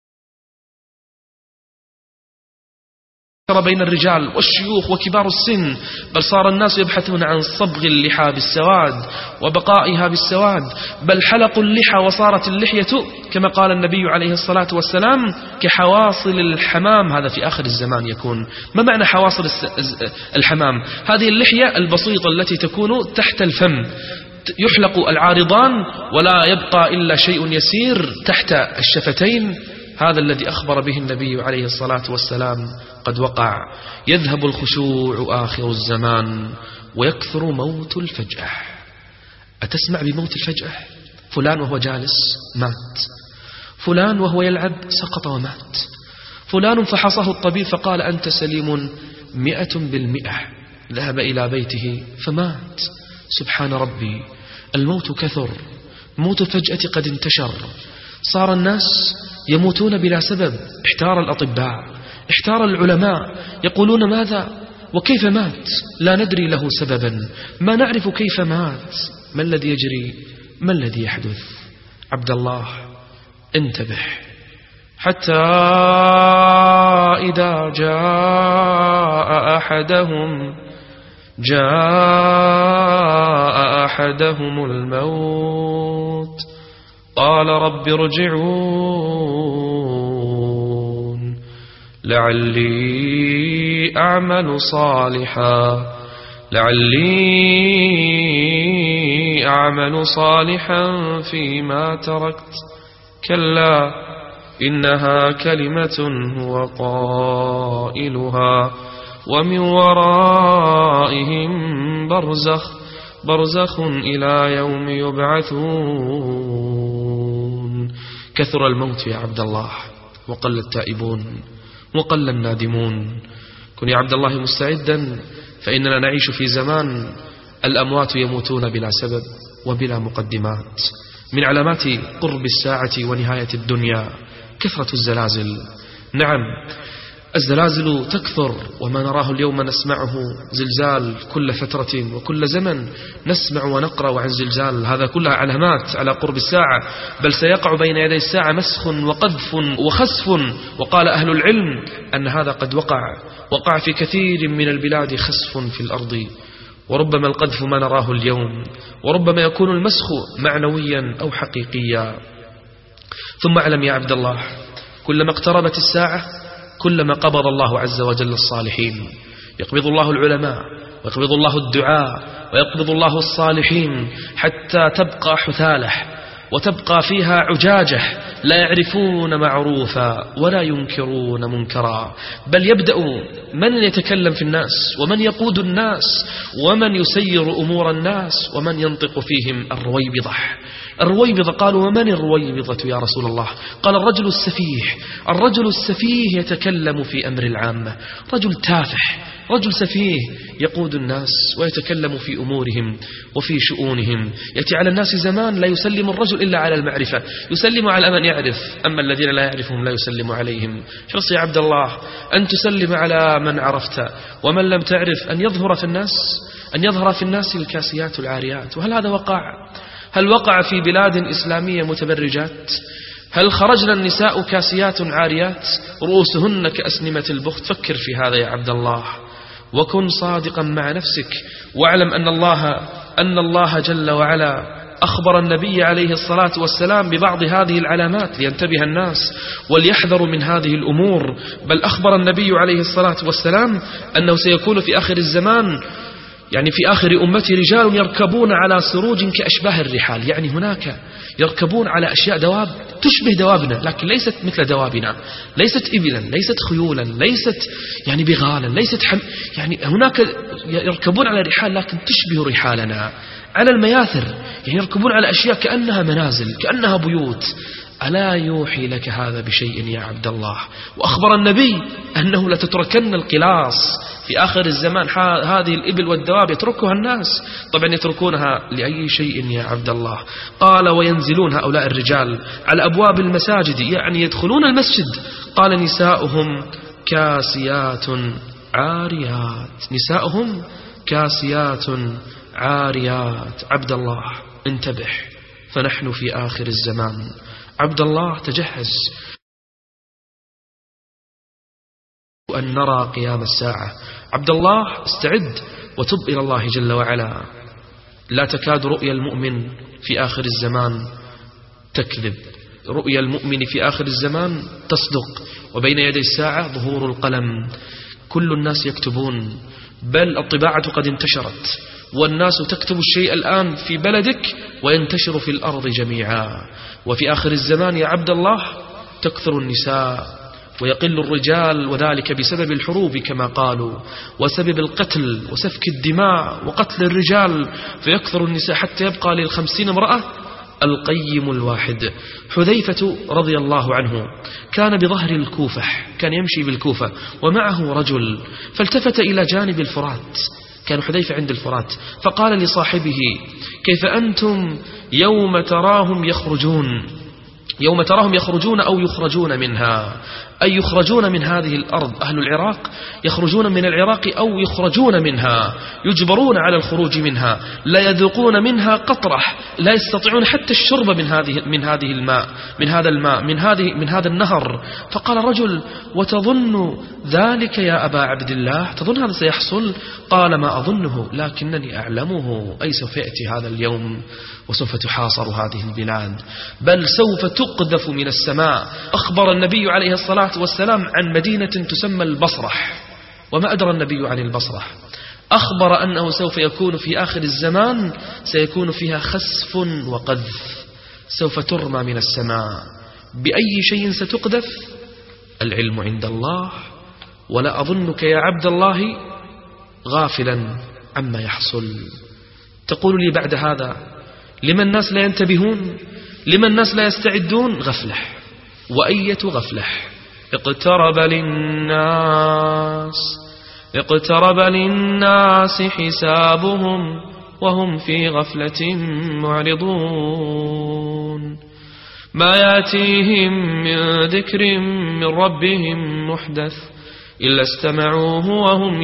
بين الرجال والشيوخ وكبار السن. بل صار الناس يبحثون عن صبغ اللحى بالسواد وبقائها بالسواد، بل حلقوا اللحى وصارت اللحية كما قال النبي عليه الصلاة والسلام كحواصل الحمام. هذا في آخر الزمان يكون. ما معنى حواصل الحمام؟ هذه اللحية البسيطة التي تكون تحت الفم، يحلق العارضان ولا يبقى إلا شيء يسير تحت الشفتين. هذا الذي أخبر به النبي عليه الصلاة والسلام قد وقع. يذهب الخشوع آخر الزمان ويكثر موت الفجأة. أتسمع بموت الفجأة؟ فلان وهو جالس مات، فلان وهو يلعب سقط ومات، فلان فحصه الطبيب فقال أنت سليم 100%، ذهب إلى بيته فمات. سبحان ربي، الموت كثر، موت الفجأة قد انتشر. صار الناس يموتون بلا سبب. احتار الأطباء، احتار العلماء، يقولون ماذا وكيف مات؟ لا ندري له سببا، ما نعرف كيف مات. ما الذي يجري؟ ما الذي يحدث؟ عبد الله انتبه، حتى إذا جاء أحدهم الموت قال رب ارجعون لعلي أعمل صالحا فيما تركت كلا إنها كلمة هو قائلها ومن ورائهم برزخ إلى يوم يبعثون. كثر الموت يا عبد الله، وقل التائبون وقل النادمون. كن يا عبد الله مستعدا، فإننا نعيش في زمان الأموات يموتون بلا سبب وبلا مقدمات. من علامات قرب الساعة ونهاية الدنيا كثرة الزلازل. نعم، الزلازل تكثر، وما نراه اليوم نسمعه زلزال كل فترة وكل زمن، نسمع ونقرأ عن زلزال، هذا كلها علامات على قرب الساعة، بل سيقع بين يدي الساعة مسخ وقذف وخسف. وقال أهل العلم أن هذا قد وقع في كثير من البلاد خسف في الأرض، وربما القذف ما نراه اليوم، وربما يكون المسخ معنويا أو حقيقيا. ثم اعلم يا عبد الله، كلما اقتربت الساعة كلما قبض الله عز وجل الصالحين، يقبض الله العلماء، ويقبض الله الدعاء، ويقبض الله الصالحين، حتى تبقى حثالة وتبقى فيها عجاجة لا يعرفون معروفا ولا ينكرون منكرا، بل يبدأ من يتكلم في الناس، ومن يقود الناس، ومن يسير أمور الناس، ومن ينطق فيهم الرويبضة. قالوا ومن الرويبضة يا رسول الله؟ قال الرجل السفيه يتكلم في أمر العامة، رجل تافه، رجل سفيه يقود الناس ويتكلم في أمورهم وفي شؤونهم. يأتي على الناس زمان لا يسلم الرجل إلا على المعرفة، يسلم على من يعرف، أما الذين لا يعرفهم لا يسلم عليهم. حرص يا عبد الله أن تسلم على من عرفت، ومن لم تعرف أن يظهر في الناس الكاسيات العاريات. وهل هذا وقع؟ هل وقع في بلاد إسلامية متبرجات؟ هل خرجنا النساء كاسيات عاريات رؤوسهن كأسنمة البخت؟ فكر في هذا يا عبد الله، وكن صادقا مع نفسك، واعلم أن الله جل وعلا أخبر النبي عليه الصلاة والسلام ببعض هذه العلامات لينتبه الناس وليحذروا من هذه الأمور. بل أخبر النبي عليه الصلاة والسلام أنه سيكون في آخر الزمان، يعني في آخر أمتي، رجال يركبون على سروج كأشباه الرحال، يعني هناك يركبون على أشياء دواب تشبه دوابنا، لكن ليست مثل دوابنا، ليست إبلا، ليست خيولا، ليست يعني بغالا، ليست يعني هناك يركبون على رحال لكن تشبه رحالنا، على المياثر، يعني يركبون على أشياء كأنها منازل، كأنها بيوت. ألا يوحي لك هذا بشيء يا عبد الله؟ وأخبر النبي أنه لتتركن القلاص في آخر الزمان، هذه الإبل والدواب يتركها الناس، طبعا يتركونها لأي شيء يا عبد الله؟ قال وينزلون هؤلاء الرجال على أبواب المساجد، يعني يدخلون المسجد، قال نساؤهم كاسيات عاريات، نساؤهم كاسيات عاريات. عبد الله انتبه، فنحن في آخر الزمان. عبد الله تجهز أن نرى قيام الساعة. عبد الله استعد وتب إلى الله جل وعلا. لا تكاد رؤيا المؤمن في آخر الزمان تكذب، رؤيا المؤمن في آخر الزمان تصدق. وبين يدي الساعة ظهور القلم، كل الناس يكتبون، بل الطباعة قد انتشرت، والناس تكتب الشيء الآن في بلدك وينتشر في الأرض جميعا. وفي آخر الزمان يا عبد الله تكثر النساء ويقل الرجال، وذلك بسبب الحروب كما قالوا، وسبب القتل وسفك الدماء وقتل الرجال، فيكثر النساء حتى يبقى لل50 امرأة القيم الواحد. حذيفة رضي الله عنه كان بظهر الكوفة، كان يمشي بالكوفة ومعه رجل، فالتفت إلى جانب الفرات، كان حذيفة عند الفرات، فقال لصاحبه كيف أنتم يوم تراهم يخرجون أو يخرجون منها، أي يخرجون من هذه الأرض. أهل العراق يخرجون من العراق أو يخرجون منها، يجبرون على الخروج منها، لا يذوقون منها قطرة، لا يستطيعون حتى الشرب من هذا النهر. فقال رجل وتظن ذلك يا أبا عبد الله؟ تظن هذا سيحصل؟ قال ما أظنه لكنني أعلمه، أي سوف يأتي هذا اليوم وسوف تحاصر هذه البلاد، بل سوف تقذف من السماء. أخبر النبي عليه الصلاة والسلام عن مدينة تسمى البصرة، وما أدرى النبي عن البصرة؟ أخبر أنه سوف يكون في آخر الزمان سيكون فيها خسف وقذف، سوف ترمى من السماء. بأي شيء ستقذف؟ العلم عند الله، ولا أظنك يا عبد الله غافلا عما يحصل. تقول لي بعد هذا لما الناس لا ينتبهون؟ لما الناس لا يستعدون؟ غفلة، وأية غفلة. اقترب للناس حسابهم وهم في غفلة معرضون، ما يأتيهم من ذكر من ربهم محدث إلا استمعوه وهم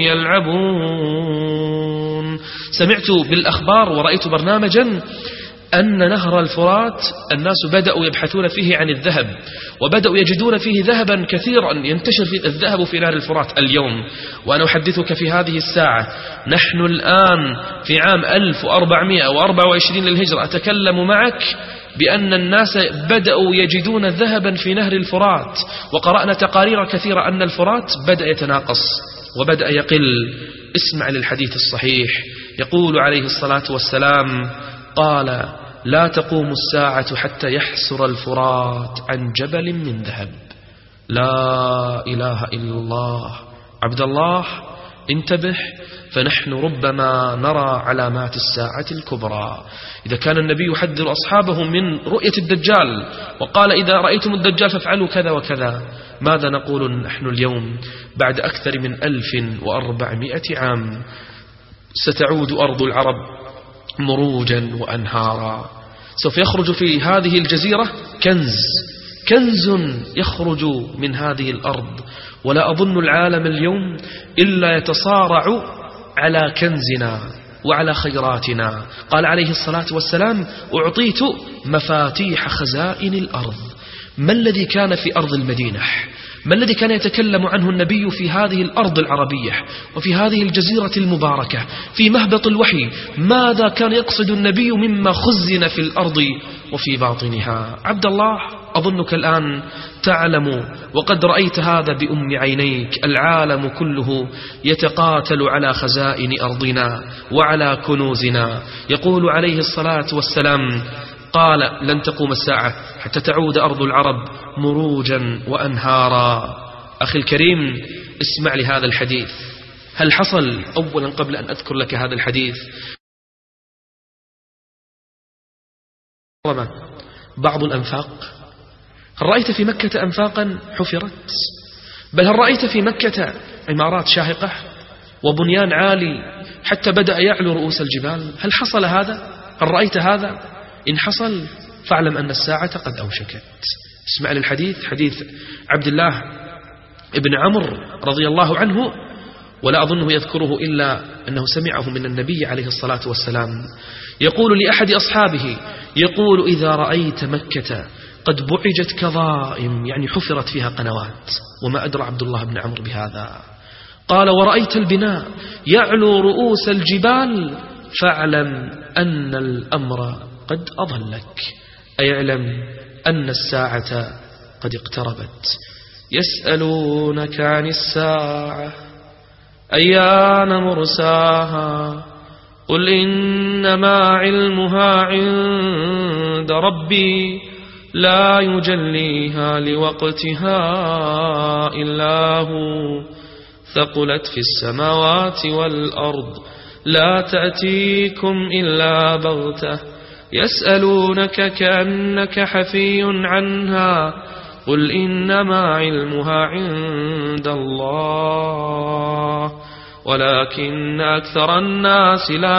يلعبون. سمعت بالأخبار ورأيت برنامجا أن نهر الفرات الناس بدأوا يبحثون فيه عن الذهب، وبدأوا يجدون فيه ذهبا كثيرا، ينتشر في الذهب في نهر الفرات اليوم. وأنا أحدثك في هذه الساعة نحن الآن في عام 1424 للهجرة، أتكلم معك بأن الناس بدأوا يجدون ذهبا في نهر الفرات، وقرأنا تقارير كثيرة أن الفرات بدأ يتناقص وبدأ يقل. اسمع للحديث الصحيح، يقول عليه الصلاة والسلام قال: لا تقوم الساعة حتى يحسر الفرات عن جبل من ذهب. لا إله إلا الله. عبد الله انتبه، فنحن ربما نرى علامات الساعة الكبرى. إذا كان النبي يحذر أصحابه من رؤية الدجال وقال: إذا رأيتم الدجال فافعلوا كذا وكذا، ماذا نقول نحن اليوم بعد أكثر من 1400 عام؟ ستعود أرض العرب مروجا وأنهارا. سوف يخرج في هذه الجزيرة كنز يخرج من هذه الأرض، ولا أظن العالم اليوم إلا يتصارع على كنزنا وعلى خيراتنا. قال عليه الصلاة والسلام: أعطيت مفاتيح خزائن الأرض. ما الذي كان في أرض المدينة؟ ما الذي كان يتكلم عنه النبي في هذه الأرض العربية وفي هذه الجزيرة المباركة في مهبط الوحي؟ ماذا كان يقصد النبي مما خزن في الأرض وفي باطنها؟ عبد الله، أظنك الآن تعلم وقد رأيت هذا بأم عينيك، العالم كله يتقاتل على خزائن أرضنا وعلى كنوزنا. يقول عليه الصلاة والسلام قال: لن تقوم الساعة حتى تعود أرض العرب مروجا وأنهارا. أخي الكريم، اسمع لهذا الحديث. هل حصل أولا قبل أن أذكر لك هذا الحديث بعض الأنفاق؟ هل رأيت في مكة أنفاقا حفرت؟ بل هل رأيت في مكة عمارات شاهقة وبنيان عالي حتى بدأ يعلو رؤوس الجبال؟ هل حصل هذا؟ هل رأيت هذا؟ إن حصل فاعلم أن الساعة قد أوشكت. اسمع للحديث، حديث عبد الله ابن عمرو رضي الله عنه، ولا أظنه يذكره إلا أنه سمعه من النبي عليه الصلاة والسلام. يقول لأحد أصحابه، يقول: إذا رأيت مكة قد بعجت كظائم، يعني حفرت فيها قنوات، وما أدرى عبد الله بن عمرو بهذا. قال: ورأيت البناء يعلو رؤوس الجبال، فاعلم أن الأمر قد أضلك، أي اعلم أن الساعة قد اقتربت. يسألونك عن الساعة أيان مرساها، قل إنما علمها عند ربي لا يجليها لوقتها إلا هو، ثقلت في السماوات والأرض لا تأتيكم إلا بغتة، يسألونك كأنك حفي عنها، قل إنما علمها عند الله ولكن أكثر الناس لا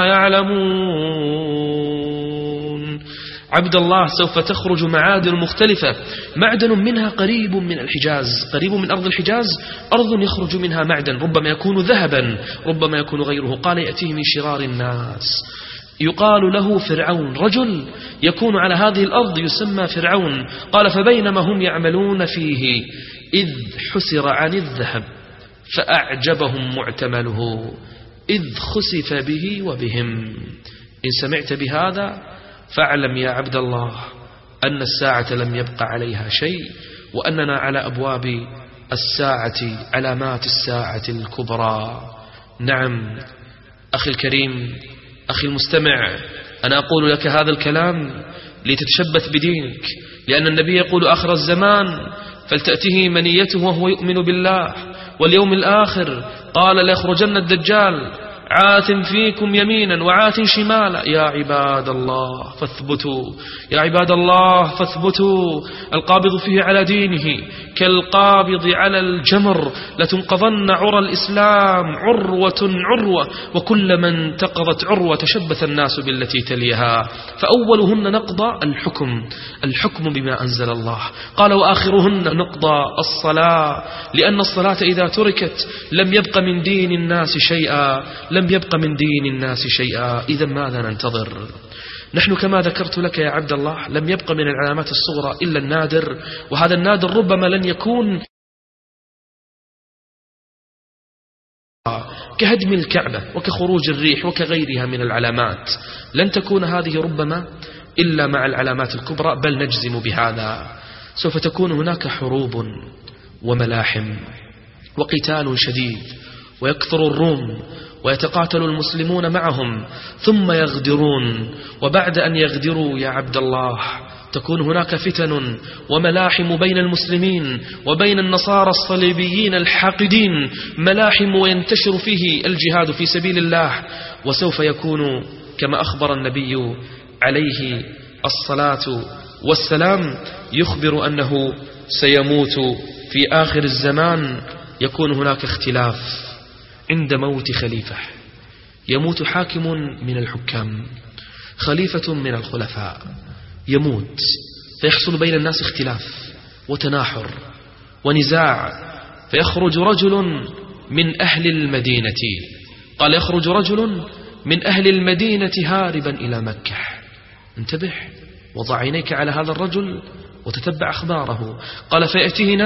يعلمون. عبد الله، سوف تخرج معادن مختلفة، معدن منها قريب من الحجاز، قريب من أرض الحجاز، أرض يخرج منها معدن ربما يكون ذهبا ربما يكون غيره. قال: يأتيه من شرار الناس يقال له فرعون، رجل يكون على هذه الأرض يسمى فرعون. قال: فبينما هم يعملون فيه إذ حسر عن الذهب فأعجبهم معتمله إذ خسف به وبهم. إن سمعت بهذا فاعلم يا عبد الله أن الساعة لم يبق عليها شيء، وأننا على أبواب الساعة، علامات الساعة الكبرى. نعم أخي الكريم، أخي المستمع، أنا أقول لك هذا الكلام لتتشبث بدينك، لأن النبي يقول: آخر الزمان فلتأته منيته وهو يؤمن بالله واليوم الآخر. قال: ليخرجن الدجال عاث فيكم يمينا وعاث شمالا. يا عباد الله فاثبتوا، يا عباد الله فاثبتوا. القابض فيه على دينه كالقابض على الجمر، لتنقضن عرى الإسلام عروة عروة، وكلما انتقضت عروة تشبث الناس بالتي تليها. فأولهن نقضى الحكم بما أنزل الله. قال وآخرهن نقضى الصلاة، لأن الصلاة إذا تركت لم يبق من دين الناس شيئا، لم يبق من دين الناس شيئا. إذا ماذا ننتظر؟ نحن كما ذكرت لك يا عبد الله لم يبق من العلامات الصغرى إلا النادر، وهذا النادر ربما لن يكون كهدم الكعبة وكخروج الريح وكغيرها من العلامات. لن تكون هذه ربما إلا مع العلامات الكبرى، بل نجزم بهذا. سوف تكون هناك حروب وملاحم وقتال شديد، ويكثر الروم ويتقاتل المسلمون معهم، ثم يغدرون. وبعد أن يغدروا يا عبد الله تكون هناك فتن وملاحم بين المسلمين وبين النصارى الصليبيين الحاقدين، ملاحم وينتشر فيه الجهاد في سبيل الله. وسوف يكون كما أخبر النبي عليه الصلاة والسلام، يخبر أنه سيموت في آخر الزمان. يكون هناك اختلاف عند موت خليفة، يموت حاكم من الحكام، خليفة من الخلفاء يموت، فيحصل بين الناس اختلاف وتناحر ونزاع، فيخرج رجل من أهل المدينة. قال يخرج رجل من أهل المدينة هاربا إلى مكة. انتبه، وضع عينيك على هذا الرجل وتتبع أخباره. قال فيأتيه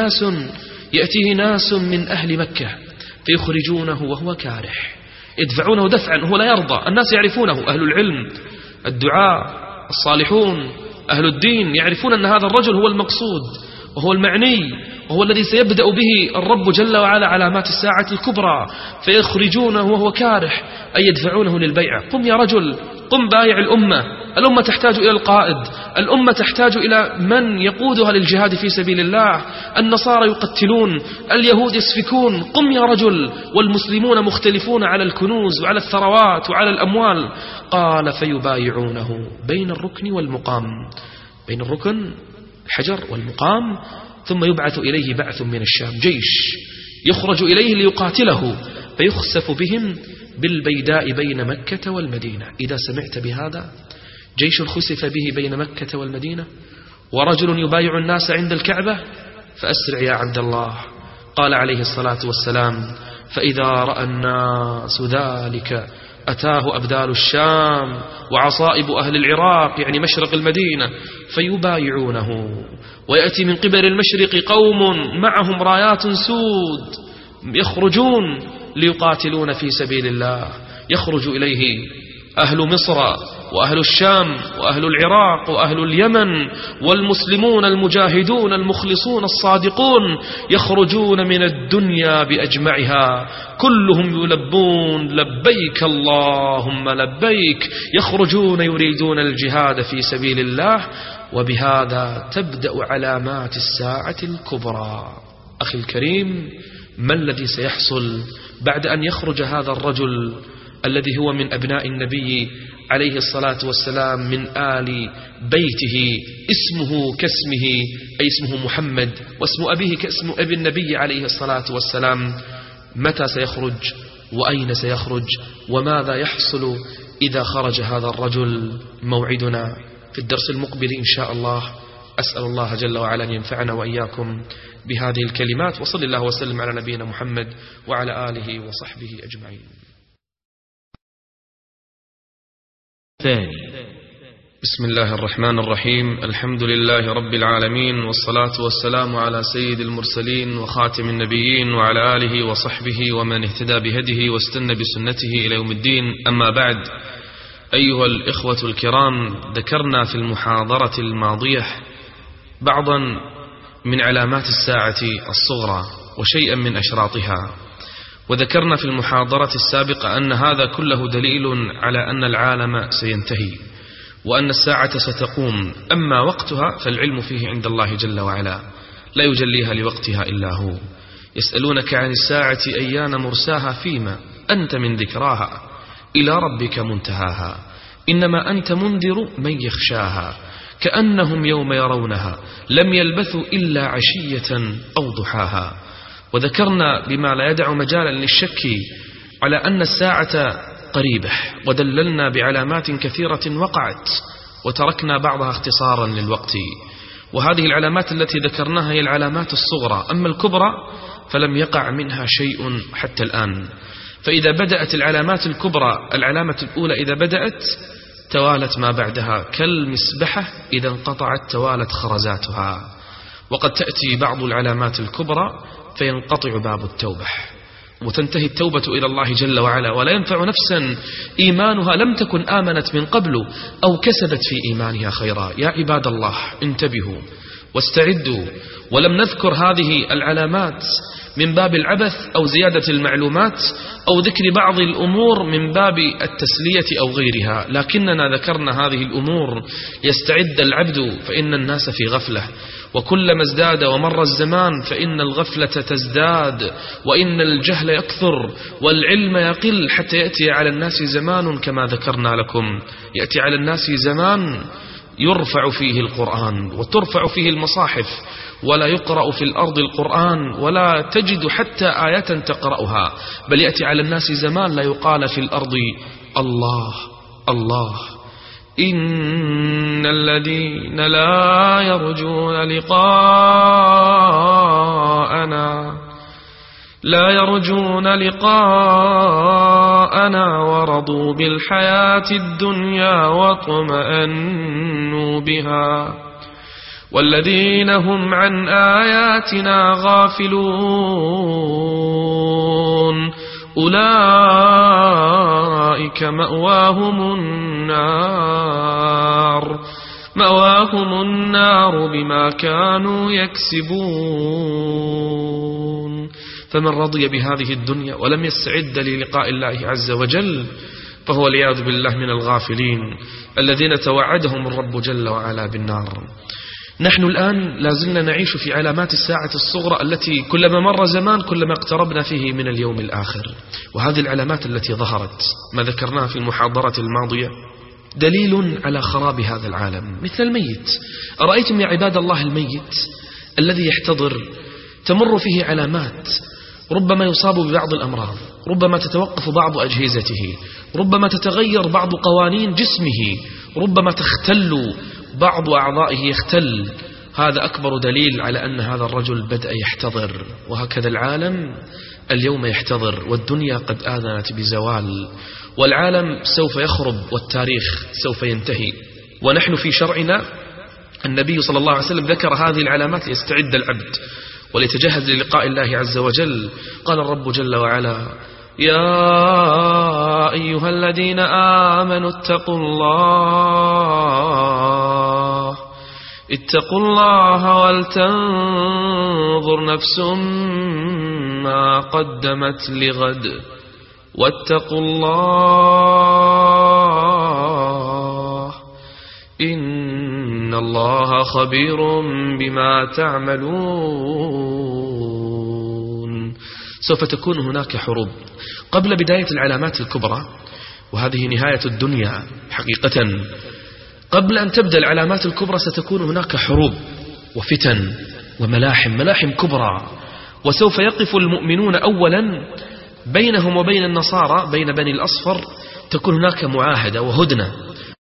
ناس من أهل مكة فيخرجونه وهو كارح، يدفعونه دفعا، هو لا يرضى. الناس يعرفونه، أهل العلم، الدعاء، الصالحون، أهل الدين يعرفون أن هذا الرجل هو المقصود وهو المعني، وهو الذي سيبدأ به الرب جل وعلا علامات الساعة الكبرى. فيخرجونه وهو كارح، أي يدفعونه للبيعة. قم يا رجل، قم بايع الأمة. الأمة تحتاج إلى القائد، الأمة تحتاج إلى من يقودها للجهاد في سبيل الله. النصارى يقتلون، اليهود يسفكون. قم يا رجل، والمسلمون مختلفون على الكنوز وعلى الثروات وعلى الأموال. قال فيبايعونه بين الركن والمقام، بين الركن الحجر والمقام. ثم يبعث إليه بعث من الشام، جيش يخرج إليه ليقاتله، فيخسف بهم بالبيداء بين مكة والمدينة. إذا سمعت بهذا، جيش خسف به بين مكة والمدينة، ورجل يبايع الناس عند الكعبة، فأسرع يا عبد الله. قال عليه الصلاة والسلام فإذا رأى الناس ذلك أتاه أبدال الشام وعصائب أهل العراق، يعني مشرق المدينة، فيبايعونه. ويأتي من قبل المشرق قوم معهم رايات سود يخرجون ليقاتلون في سبيل الله. يخرج إليه أهل مصر وأهل الشام وأهل العراق وأهل اليمن والمسلمون المجاهدون المخلصون الصادقون، يخرجون من الدنيا بأجمعها، كلهم يلبون لبيك اللهم لبيك، يخرجون يريدون الجهاد في سبيل الله. وبهذا تبدأ علامات الساعة الكبرى. أخي الكريم، ما الذي سيحصل بعد أن يخرج هذا الرجل الذي هو من أبناء النبي عليه الصلاة والسلام من آل بيته، اسمه كاسمه، أي اسمه محمد، واسم أبيه كاسم أبي النبي عليه الصلاة والسلام؟ متى سيخرج وأين سيخرج وماذا يحصل إذا خرج هذا الرجل؟ موعدنا في الدرس المقبل إن شاء الله. أسأل الله جل وعلا أن ينفعنا وإياكم بهذه الكلمات، وصلى الله وسلم على نبينا محمد وعلى آله وصحبه أجمعين. بسم الله الرحمن الرحيم. الحمد لله رب العالمين، والصلاة والسلام على سيد المرسلين وخاتم النبيين وعلى آله وصحبه ومن اهتدى بهديه واستنى بسنته إلى يوم الدين. أما بعد، أيها الإخوة الكرام، ذكرنا في المحاضرة الماضية بعضا من علامات الساعة الصغرى وشيئا من أشراطها، وذكرنا في المحاضرة السابقة أن هذا كله دليل على أن العالم سينتهي وأن الساعة ستقوم. أما وقتها فالعلم فيه عند الله جل وعلا، لا يجليها لوقتها إلا هو. يسألونك عن الساعة أيان مرساها، فيما أنت من ذكراها، إلى ربك منتهاها إنما أنت منذر من يخشاها كأنهم يوم يرونها لم يلبثوا إلا عشية أو ضحاها. وذكرنا بما لا يدع مجالا للشك على أن الساعة قريبة، ودللنا بعلامات كثيرة وقعت وتركنا بعضها اختصارا للوقت. وهذه العلامات التي ذكرناها هي العلامات الصغرى، أما الكبرى فلم يقع منها شيء حتى الآن. فإذا بدأت العلامات الكبرى، العلامة الأولى إذا بدأت توالت ما بعدها كالمسبحة إذا انقطعت توالت خرزاتها. وقد تأتي بعض العلامات الكبرى فينقطع باب التوبة وتنتهي التوبة إلى الله جل وعلا، ولا ينفع نفسا إيمانها لم تكن آمنت من قبل أو كسبت في إيمانها خيرا. يا عباد الله انتبهوا واستعدوا. ولم نذكر هذه العلامات من باب العبث أو زيادة المعلومات أو ذكر بعض الأمور من باب التسلية أو غيرها، لكننا ذكرنا هذه الأمور يستعد العبد، فإن الناس في غفلة، وكلما ازداد ومر الزمان فإن الغفلة تزداد، وإن الجهل يكثر والعلم يقل، حتى يأتي على الناس زمان كما ذكرنا لكم، يأتي على الناس زمان يرفع فيه القرآن وترفع فيه المصاحف ولا يقرأ في الأرض القرآن ولا تجد حتى آية تقرأها، بل يأتي على الناس زمان لا يقال في الأرض الله الله. إن الذين لا يرجون لقاءنا ورضوا بالحياة الدنيا واطمأنوا بها والذين هم عن آياتنا غافلون أولئك مأواهم النار بما كانوا يكسبون. فمن رضي بهذه الدنيا ولم يستعد للقاء الله عز وجل فهو والعياذ بالله من الغافلين الذين توعدهم الرب جل وعلا بالنار. نحن الآن لازلنا نعيش في علامات الساعة الصغرى التي كلما مر زمان كلما اقتربنا فيه من اليوم الآخر. وهذه العلامات التي ظهرت ما ذكرناها في المحاضرة الماضية دليل على خراب هذا العالم، مثل الميت. أرأيتم يا عباد الله الميت الذي يحتضر تمر فيه علامات، ربما يصاب ببعض الأمراض، ربما تتوقف بعض أجهزته، ربما تتغير بعض قوانين جسمه، ربما تختل بعض أعضائه يختل. هذا أكبر دليل على أن هذا الرجل بدأ يحتضر. وهكذا العالم اليوم يحتضر، والدنيا قد آذنت بزوال، والعالم سوف يخرب والتاريخ سوف ينتهي. ونحن في شرعنا النبي صلى الله عليه وسلم ذكر هذه العلامات ليستعد العبد وليتجهز للقاء الله عز وجل. قال الرب جل وعلا: يا أيها الذين آمنوا اتقوا الله ولتنظر نفس ما قدمت لغد واتقوا الله إن الله خبير بما تعملون. سوف تكون هناك حروب قبل بداية العلامات الكبرى، وهذه نهاية الدنيا حقيقة. قبل أن تبدأ العلامات الكبرى ستكون هناك حروب وفتن وملاحم كبرى، وسوف يقف المؤمنون أولا بينهم وبين النصارى، بين بني الأصفر تكون هناك معاهدة وهدنة،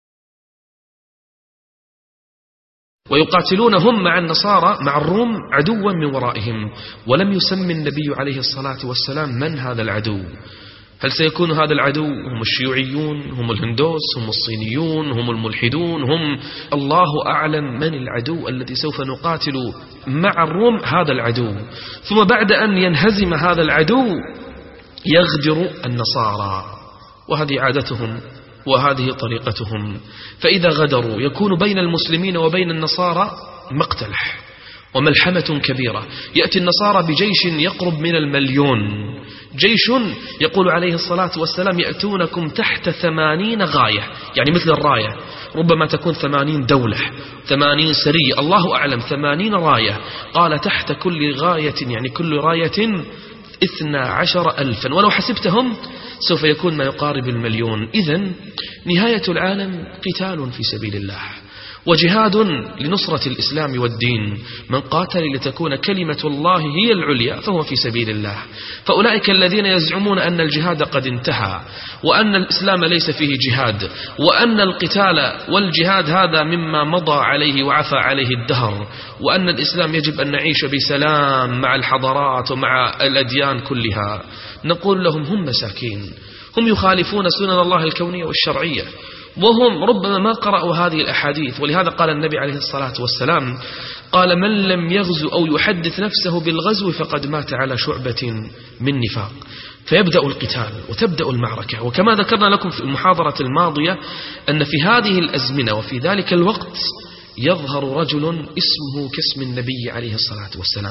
ويقاتلون هم مع النصارى مع الروم عدوا من ورائهم. ولم يسمي النبي عليه الصلاة والسلام من هذا العدو. هل سيكون هذا العدو هم الشيوعيون، هم الهندوس، هم الصينيون، هم الملحدون، هم الله أعلم من العدو الذي سوف نقاتل مع الروم هذا العدو. ثم بعد أن ينهزم هذا العدو يغدر النصارى، وهذه عادتهم وهذه طريقتهم. فإذا غدروا يكون بين المسلمين وبين النصارى مقتل وملحمة كبيرة. يأتي النصارى بجيش يقرب من 1,000,000، جيش يقول عليه الصلاة والسلام يأتونكم تحت 80 غاية، يعني مثل الراية، ربما تكون 80 دولة، 80 سرية، الله أعلم، 80 راية. قال تحت كل غاية، يعني كل راية 12,000 ولو حسبتهم سوف يكون ما يقارب 1,000,000. إذن نهاية العالم قتال في سبيل الله وجهاد لنصرة الإسلام والدين. من قاتل لتكون كلمة الله هي العليا فهو في سبيل الله. فأولئك الذين يزعمون أن الجهاد قد انتهى وأن الإسلام ليس فيه جهاد وأن القتال والجهاد هذا مما مضى عليه وعفى عليه الدهر وأن الإسلام يجب أن نعيش بسلام مع الحضارات ومع الأديان كلها، نقول لهم هم مساكين، هم يخالفون سنن الله الكونية والشرعية، وهم ربما ما قرأوا هذه الأحاديث. ولهذا قال النبي عليه الصلاة والسلام قال من لم يغزو أو يحدث نفسه بالغزو فقد مات على شعبة من نفاق. فيبدأ القتال وتبدأ المعركة. وكما ذكرنا لكم في المحاضرة الماضية أن في هذه الأزمنة وفي ذلك الوقت يظهر رجل اسمه كاسم النبي عليه الصلاة والسلام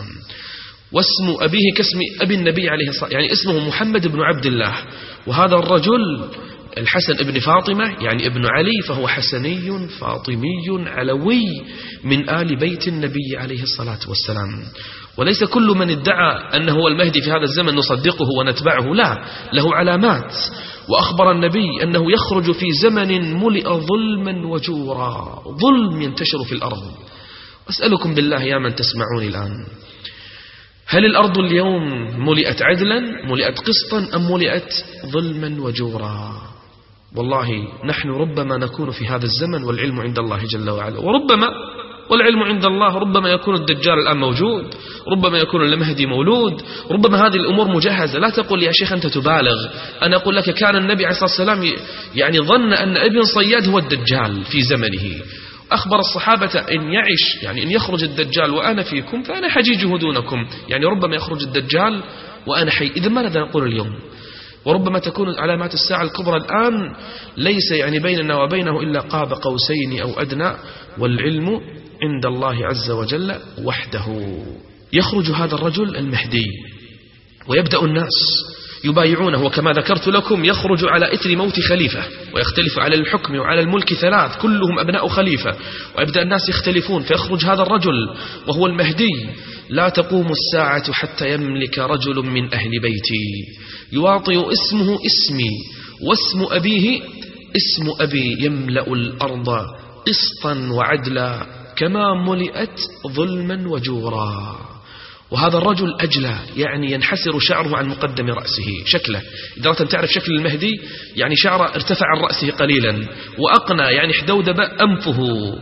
واسم أبيه كاسم أبي النبي عليه الصلاة، يعني اسمه محمد بن عبد الله. وهذا الرجل الحسن ابن فاطمة يعني ابن علي، فهو حسني فاطمي علوي من آل بيت النبي عليه الصلاة والسلام. وليس كل من ادعى أنه هو المهدي في هذا الزمن نصدقه ونتبعه، لا، له علامات. وأخبر النبي أنه يخرج في زمن ملئ ظلما وجورا، ظلم ينتشر في الأرض. أسألكم بالله يا من تسمعوني الآن، هل الأرض اليوم ملئت عدلا، ملئت قسطا، أم ملئت ظلما وجورا؟ والله نحن ربما نكون في هذا الزمن والعلم عند الله جل وعلا، وربما والعلم عند الله ربما يكون الدجال الآن موجود، ربما يكون المهدي مولود، ربما هذه الأمور مجهزة. لا تقول يا شيخ أنت تبالغ، أنا أقول لك كان النبي عليه الصلاة والسلام يعني ظن أن ابن صياد هو الدجال في زمنه. أخبر الصحابة إن يعش يعني إن يخرج الدجال وأنا فيكم فأنا حجيجه دونكم، يعني ربما يخرج الدجال وأنا حي. إذا ماذا نقول اليوم؟ وربما تكون علامات الساعة الكبرى الآن ليس يعني بيننا وبينه إلا قاب قوسين أو أدنى، والعلم عند الله عز وجل وحده. يخرج هذا الرجل المهدي ويبدأ الناس يبايعونه، وكما ذكرت لكم يخرج على إثر موت خليفة، ويختلف على الحكم وعلى الملك 3 كلهم أبناء خليفة، ويبدأ الناس يختلفون. فيخرج هذا الرجل وهو المهدي. لا تقوم الساعة حتى يملك رجل من أهل بيتي يواطئ اسمه اسمي واسم أبيه اسم أبي، يملأ الأرض قسطا وعدلا كما ملئت ظلما وجورا. وهذا الرجل أجلى، يعني ينحسر شعره عن مقدم رأسه، شكله إذا أردت أن تعرف شكل المهدي يعني شعره ارتفع عن رأسه قليلا، وأقنى يعني حدودب أنفه.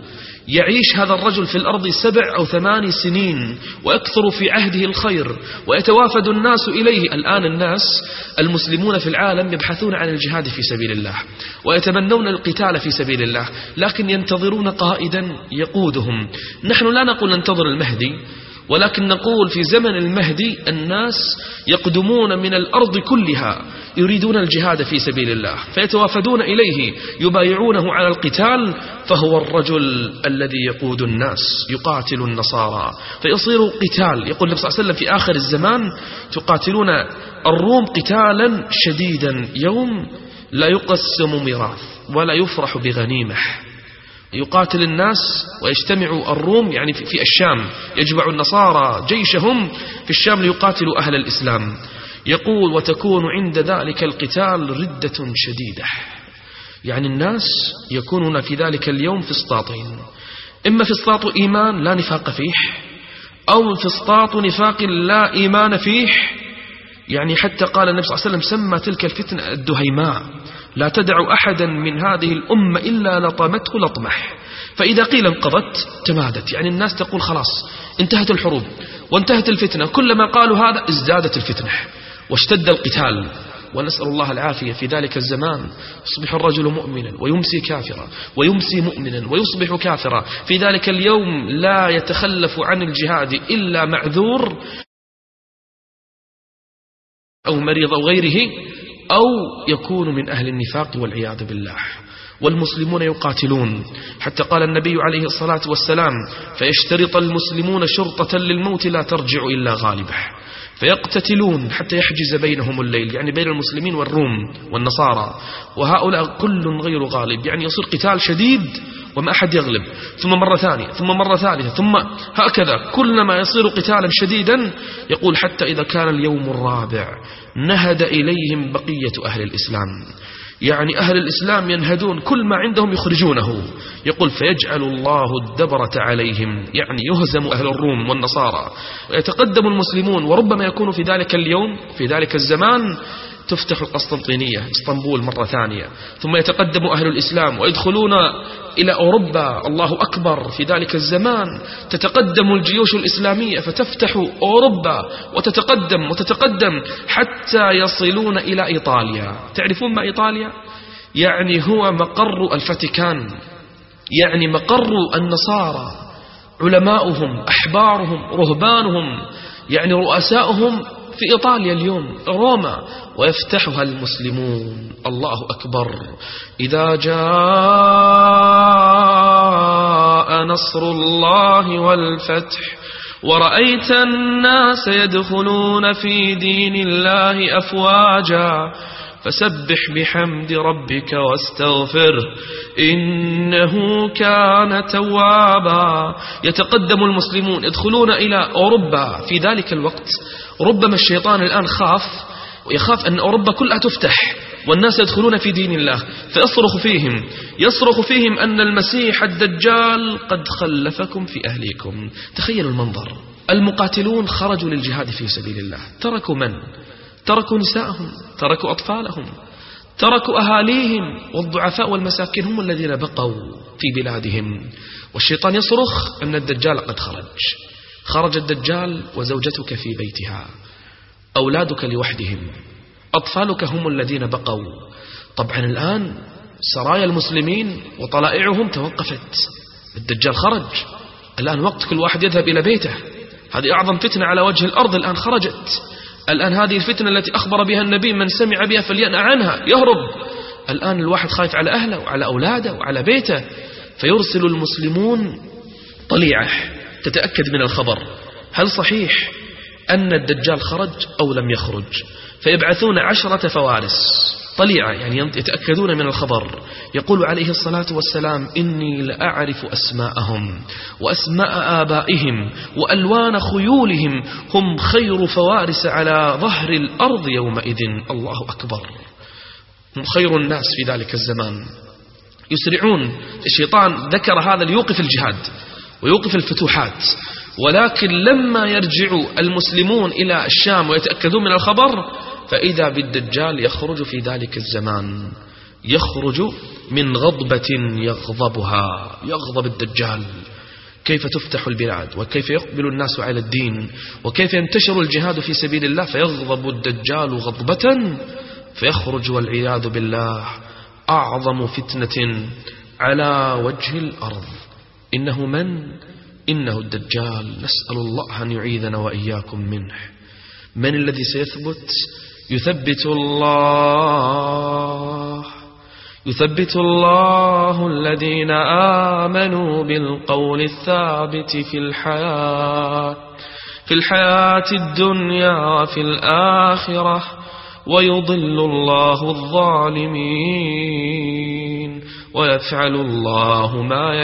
يعيش هذا الرجل في الأرض 7 أو 8 سنين، ويكثر في عهده الخير، ويتوافد الناس إليه. الآن الناس المسلمون في العالم يبحثون عن الجهاد في سبيل الله ويتمنون القتال في سبيل الله، لكن ينتظرون قائدا يقودهم. نحن لا نقول ننتظر المهدي، ولكن نقول في زمن المهدي الناس يقدمون من الأرض كلها يريدون الجهاد في سبيل الله، فيتوافدون إليه يبايعونه على القتال، فهو الرجل الذي يقود الناس يقاتل النصارى فيصير قتال. يقول النبي صلى الله عليه وسلم في آخر الزمان تقاتلون الروم قتالا شديدا، يوم لا يقسم ميراث ولا يفرح بغنيمة. يقاتل الناس ويجتمع الروم يعني في الشام، يجمع النصارى جيشهم في الشام ليقاتلوا أهل الإسلام. يقول وتكون عند ذلك القتال ردة شديدة، يعني الناس يكونون في ذلك اليوم فسطاطين، إما فسطاط إيمان لا نفاق فيه، أو فسطاط نفاق لا إيمان فيه. يعني حتى قال النبي صلى الله عليه وسلم سمى تلك الفتنة الدهيماء، لا تدع أحدا من هذه الأمة إلا لطمته لطمح، فإذا قيل انقضت تمادت، يعني الناس تقول خلاص انتهت الحروب وانتهت الفتنة، كلما قالوا هذا ازدادت الفتنة واشتد القتال. ونسأل الله العافية. في ذلك الزمان يصبح الرجل مؤمنا ويمسي كافرا، ويمسي مؤمنا ويصبح كافرا. في ذلك اليوم لا يتخلف عن الجهاد إلا معذور أو مريض أو غيره، أو يكون من أهل النفاق والعياذ بالله. والمسلمون يقاتلون، حتى قال النبي عليه الصلاة والسلام فيشترط المسلمون شرطة للموت لا ترجع إلا غالبه، فيقتتلون حتى يحجز بينهم الليل، يعني بين المسلمين والروم والنصارى، وهؤلاء كل غير غالب، يعني يصير قتال شديد وما أحد يغلب، ثم مرة ثانية ثم مرة ثالثة، ثم هكذا كلما يصير قتالا شديدا. يقول حتى إذا كان اليوم الرابع نهد إليهم بقية أهل الإسلام، يعني أهل الإسلام ينهدون كل ما عندهم يخرجونه. يقول فيجعل الله الدبرة عليهم، يعني يهزم أهل الروم والنصارى ويتقدم المسلمون. وربما يكون في ذلك اليوم في ذلك الزمان تفتح القسطنطينية اسطنبول مرة ثانية، ثم يتقدم أهل الإسلام ويدخلون إلى أوروبا. الله أكبر، في ذلك الزمان تتقدم الجيوش الإسلامية فتفتح أوروبا وتتقدم وتتقدم حتى يصلون إلى إيطاليا. تعرفون ما إيطاليا؟ يعني هو مقر الفاتيكان، يعني مقر النصارى، علماؤهم، أحبارهم، رهبانهم، يعني رؤساؤهم في إيطاليا اليوم، روما، ويفتحها المسلمون. الله أكبر. إذا جاء نصر الله والفتح ورأيت الناس يدخلون في دين الله أفواجا فسبح بحمد ربك واستغفره إنه كان توابا. يتقدم المسلمون يدخلون إلى أوروبا في ذلك الوقت. ربما الشيطان الآن يخاف أن أوروبا كلها تفتح والناس يدخلون في دين الله، يصرخ فيهم أن المسيح الدجال قد خلفكم في أهليكم. تخيلوا المنظر. المقاتلون خرجوا للجهاد في سبيل الله، تركوا من؟ تركوا نساءهم، تركوا أطفالهم، تركوا أهاليهم، والضعفاء والمساكين هم الذين بقوا في بلادهم. والشيطان يصرخ أن الدجال قد خرج الدجال وزوجتك في بيتها، أولادك لوحدهم، أطفالك هم الذين بقوا. طبعا الآن سرايا المسلمين وطلائعهم توقفت، الدجال خرج، الآن وقت كل واحد يذهب إلى بيته. هذه أعظم فتنة على وجه الأرض الآن خرجت. الآن هذه الفتنة التي أخبر بها النبي من سمع بها فلينأ عنها يهرب. الآن الواحد خايف على أهله وعلى أولاده وعلى بيته، فيرسل المسلمون طليعة تتأكد من الخبر، هل صحيح أن الدجال خرج أو لم يخرج؟ فيبعثون 10 فوارس طليعة، يعني يتأكدون من الخبر. يقول عليه الصلاة والسلام إني لأعرف أسماءهم وأسماء آبائهم وألوان خيولهم، هم خير فوارس على ظهر الأرض يومئذ. الله أكبر، هم خير الناس في ذلك الزمان. يسرعون. الشيطان ذكر هذا ليوقف الجهاد ويوقف الفتوحات، ولكن لما يرجع المسلمون إلى الشام ويتأكدون من الخبر فإذا بالدجال يخرج في ذلك الزمان، يخرج من غضبة يغضبها، يغضب الدجال. كيف تفتح البلاد وكيف يقبل الناس على الدين وكيف ينتشر الجهاد في سبيل الله، فيغضب الدجال غضبة فيخرج والعياذ بالله أعظم فتنة على وجه الأرض. إنه من؟ إنه الدجال. نسأل الله أن يعيذنا وإياكم منه. من الذي سيثبت؟ يثبت الله الذين آمنوا بالقول الثابت في الحياة الدنيا وفي الآخرة ويضل الله الظالمين ويفعل الله ما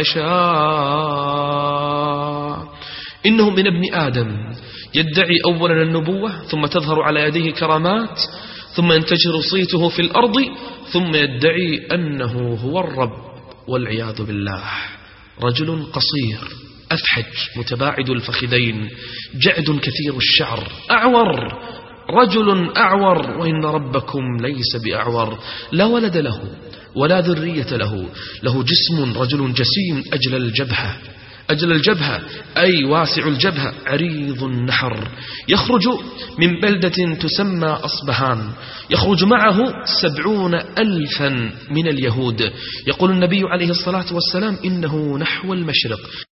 يشاء. إنه من ابن آدم يدعي أولا النبوة، ثم تظهر على يديه كرامات، ثم ينتشر صيته في الأرض، ثم يدعي أنه هو الرب والعياذ بالله. رجل قصير أفحج متباعد الفخذين، جعد كثير الشعر، أعور، رجل أعور، وإن ربكم ليس بأعور، لا ولد له ولا ذرية له جسم، رجل جسيم أجل الجبهة أي واسع الجبهة، عريض النحر. يخرج من بلدة تسمى أصبهان، يخرج معه 70,000 من اليهود. يقول النبي عليه الصلاة والسلام إنه نحو المشرق،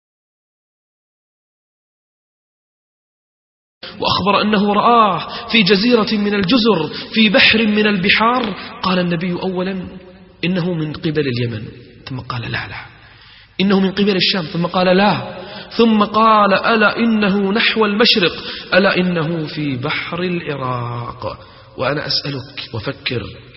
وأخبر أنه رآه في جزيرة من الجزر في بحر من البحار. قال النبي أولا إنه من قبل اليمن، ثم قال لا إنه من قبل الشام، ثم قال لا، ثم قال ألا إنه نحو المشرق، ألا إنه في بحر العراق. وأنا أسألك وفكر،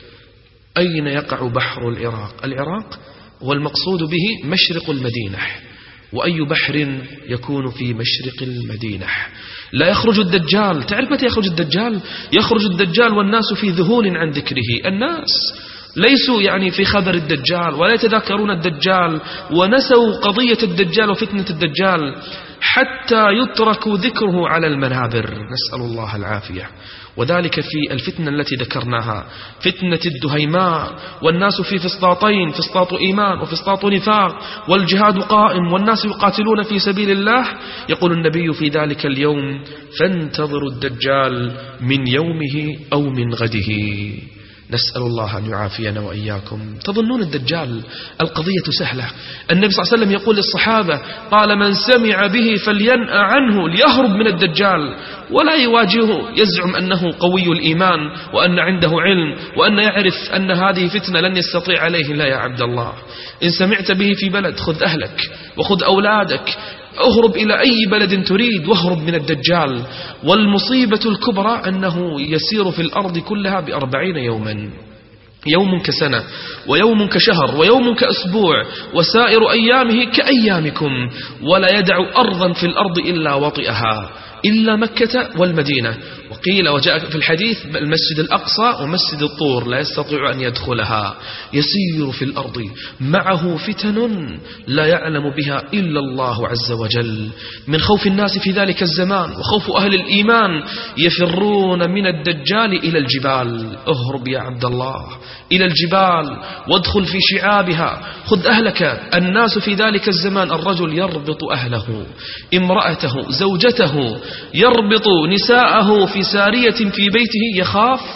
أين يقع بحر العراق؟ العراق والمقصود به مشرق المدينة، وأي بحر يكون في مشرق المدينة؟ لا يخرج الدجال. تعرف متى يخرج الدجال؟ يخرج الدجال والناس في ذهول عن ذكره. الناس ليسوا يعني في خبر الدجال ولا يتذكرون الدجال، ونسوا قضية الدجال وفتنة الدجال حتى يترك ذكره على المنابر، نسأل الله العافية. وذلك في الفتنة التي ذكرناها، فتنة الدهيماء، والناس في فسطاطين، فسطاط إيمان وفسطاط نفاق، والجهاد قائم والناس يقاتلون في سبيل الله. يقول النبي في ذلك اليوم فانتظروا الدجال من يومه أو من غده. نسأل الله أن يعافينا وإياكم. تظنون الدجال القضية سهلة؟ النبي صلى الله عليه وسلم يقول للصحابة، قال من سمع به فلينأ عنه ليهرب من الدجال، ولا يواجهه يزعم أنه قوي الإيمان وأن عنده علم وأن يعرف أن هذه فتنة لن يستطيع عليه. لا يا عبد الله، إن سمعت به في بلد خذ أهلك وخذ أولادك، اهرب إلى أي بلد تريد واهرب من الدجال. والمصيبة الكبرى أنه يسير في الأرض كلها ب40 يوما، يوم كسنة ويوم كشهر ويوم كأسبوع، وسائر أيامه كأيامكم، ولا يدع أرضا في الأرض إلا وطئها إلا مكة والمدينة. وقيل وجاء في الحديث المسجد الأقصى ومسجد الطور لا يستطيع أن يدخلها. يسير في الأرض معه فتن لا يعلم بها إلا الله عز وجل. من خوف الناس في ذلك الزمان وخوف أهل الإيمان يفرون من الدجال إلى الجبال. اهرب يا عبد الله إلى الجبال وادخل في شعابها، خذ أهلك. الناس في ذلك الزمان الرجل يربط أهله، امرأته، زوجته، يربط نساءه في سارية في بيته،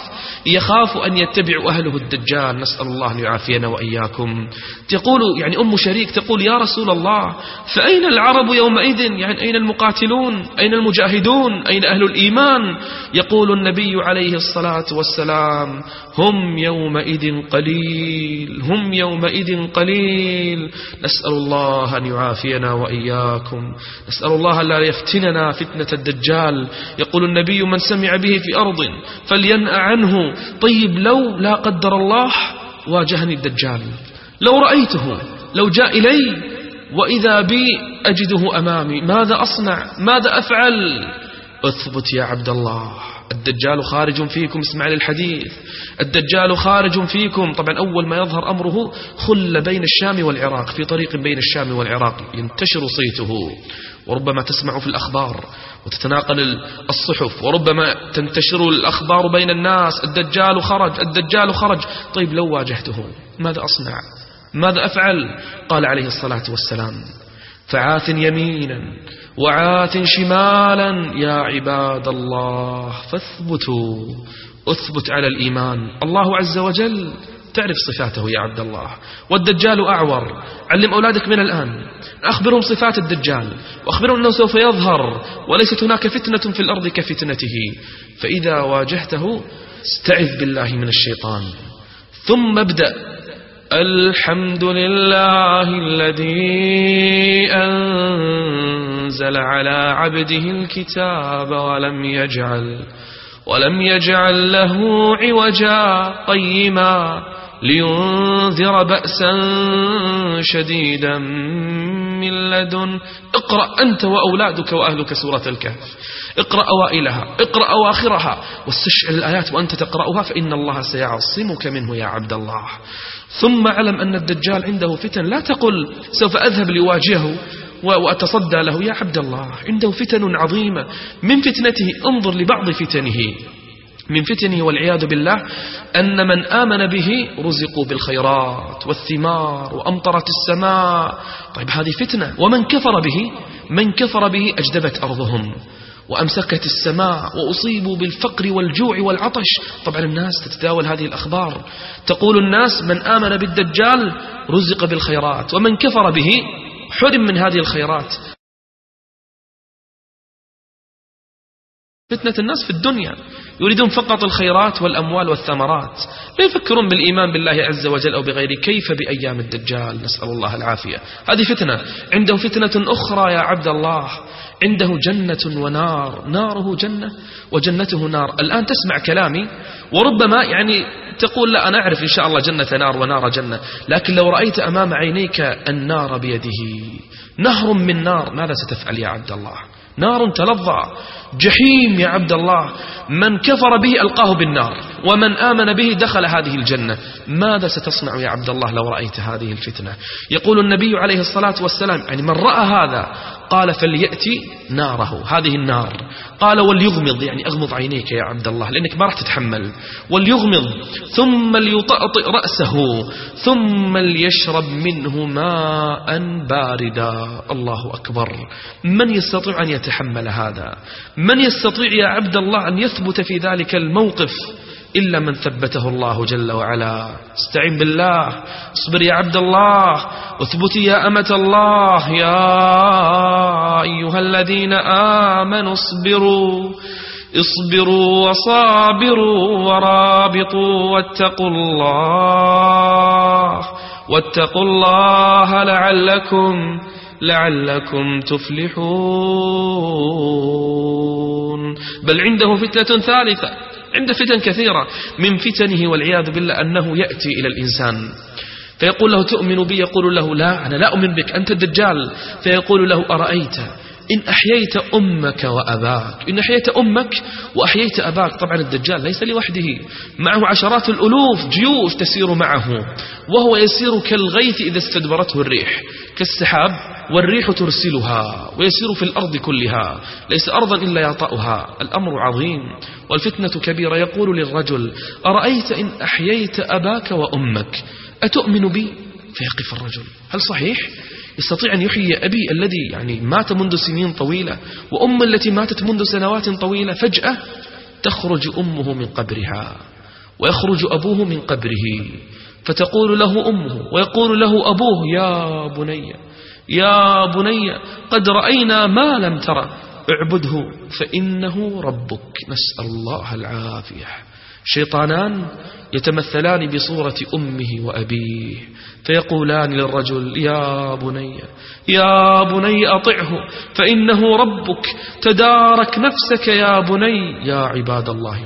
يخاف أن يتبع أهله الدجال. نسأل الله أن يعافينا وإياكم. تقول يعني أم شريك تقول يا رسول الله فأين العرب يومئذ؟ يعني أين المقاتلون؟ أين المجاهدون؟ أين أهل الإيمان؟ يقول النبي عليه الصلاة والسلام هم يومئذ قليل، هم يومئذ قليل. نسأل الله أن يعافينا وإياكم. نسأل الله لا يفتننا فتنة الدجال. يقول النبي من سمع به في أرض فلينأ عنه. طيب لو لا قدر الله واجهني الدجال، لو رأيته، لو جاء إلي وإذا بي أجده أمامي، ماذا أصنع؟ ماذا أفعل؟ اثبت يا عبد الله، الدجال خارج فيكم. اسمع للحديث، الدجال خارج فيكم. طبعا أول ما يظهر أمره خل بين الشام والعراق، في طريق بين الشام والعراق ينتشر صيته، وربما تسمع في الأخبار وتتناقل الصحف، وربما تنتشر الأخبار بين الناس الدجال خرج، الدجال خرج. طيب لو واجهته ماذا أصنع؟ ماذا أفعل؟ قال عليه الصلاة والسلام فعاث يمينا وعاث شمالا يا عباد الله فاثبتوا. اثبت على الإيمان. الله عز وجل تعرف صفاته يا عبد الله. والدجال أعور، علم أولادك من الآن، أخبرهم صفات الدجال وأخبرهم أنه سوف يظهر وليست هناك فتنة في الأرض كفتنته. فإذا واجهته استعذ بالله من الشيطان، ثم ابدأ الحمد لله الذي أنزل على عبده الكتاب ولم يجعل له عوجا قيما لينذر بأسا شديدا من لدن. اقرأ أنت وأولادك وأهلك سورة الكهف، اقرأ أوائلها، اقرأ أواخرها، واستشعر الآيات وأنت تقرأها، فإن الله سيعصمك منه يا عبد الله. ثم علم أن الدجال عنده فتن. لا تقل سوف أذهب لواجهه وأتصدى له. يا عبد الله عنده فتن عظيمة. من فتنته انظر لبعض فتنه، من فتنه والعياذ بالله أن من آمن به رزقوا بالخيرات والثمار وأمطرت السماء. طيب هذه فتنة. ومن كفر به أجدبت أرضهم وأمسكت السماء وأصيبوا بالفقر والجوع والعطش. طبعا الناس تتداول هذه الأخبار، تقول الناس من آمن بالدجال رزق بالخيرات، ومن كفر به حرم من هذه الخيرات. فتنة الناس في الدنيا، يريدون فقط الخيرات والأموال والثمرات، لا يفكرون بالإيمان بالله عز وجل أو بغيره. كيف بأيام الدجال؟ نسأل الله العافية. هذه فتنة. عنده فتنة أخرى يا عبد الله، عنده جنة ونار، ناره جنة وجنته نار. الآن تسمع كلامي وربما تقول لا أنا أعرف إن شاء الله جنة نار ونار جنة، لكن لو رأيت أمام عينيك النار بيده، نهر من نار، ماذا ستفعل يا عبد الله؟ نار تلظى، جحيم يا عبد الله، من كفر به ألقاه بالنار، ومن آمن به دخل هذه الجنة. ماذا ستصنع يا عبد الله لو رأيت هذه الفتنة؟ يقول النبي عليه الصلاة والسلام من رأى هذا قال فليأتي ناره، هذه النار. قال وليغمض، أغمض عينيك يا عبد الله لأنك ما راح تتحمل، وليغمض ثم ليطأطئ رأسه ثم ليشرب منه ماء باردا. الله أكبر. من يستطيع أن يتحمل هذا؟ من يستطيع يا عبد الله أن يثبت في ذلك الموقف إلا من ثبته الله جل وعلا. استعين بالله، اصبر يا عبد الله، واثبتي يا أمة الله. يا أيها الذين آمنوا اصبروا وصابروا ورابطوا واتقوا الله لعلكم تفلحون. بل عنده فتنة ثالثة، عنده فتن كثيرة. من فتنه والعياذ بالله أنه يأتي إلى الإنسان فيقول له تؤمن بي؟ يقول له لا، أنا لا أؤمن بك، أنت الدجال. فيقول له أرأيت إن أحييت أمك وأباك، إن أحييت أمك وأحييت أباك. طبعا الدجال ليس لوحده، معه عشرات الألوف جيوش تسير معه، وهو يسير كالغيث إذا استدبرته الريح، كالسحاب والريح ترسلها، ويسير في الأرض كلها، ليس أرضا إلا يطأها. الأمر عظيم والفتنة كبيرة. يقول للرجل أرأيت إن أحييت أباك وأمك أتؤمن بي؟ فيقف الرجل، هل صحيح يستطيع أن يحيي أبي الذي مات منذ سنين طويلة، وأم التي ماتت منذ سنوات طويلة؟ فجأة تخرج أمه من قبرها ويخرج أبوه من قبره، فتقول له أمه ويقول له أبوه يا بني قد رأينا ما لم ترى، اعبده فإنه ربك. نسأل الله العافية. شيطانان يتمثلان بصورة أمه وأبيه، فيقولان للرجل يا بني أطعه فإنه ربك، تدارك نفسك يا بني. يا عباد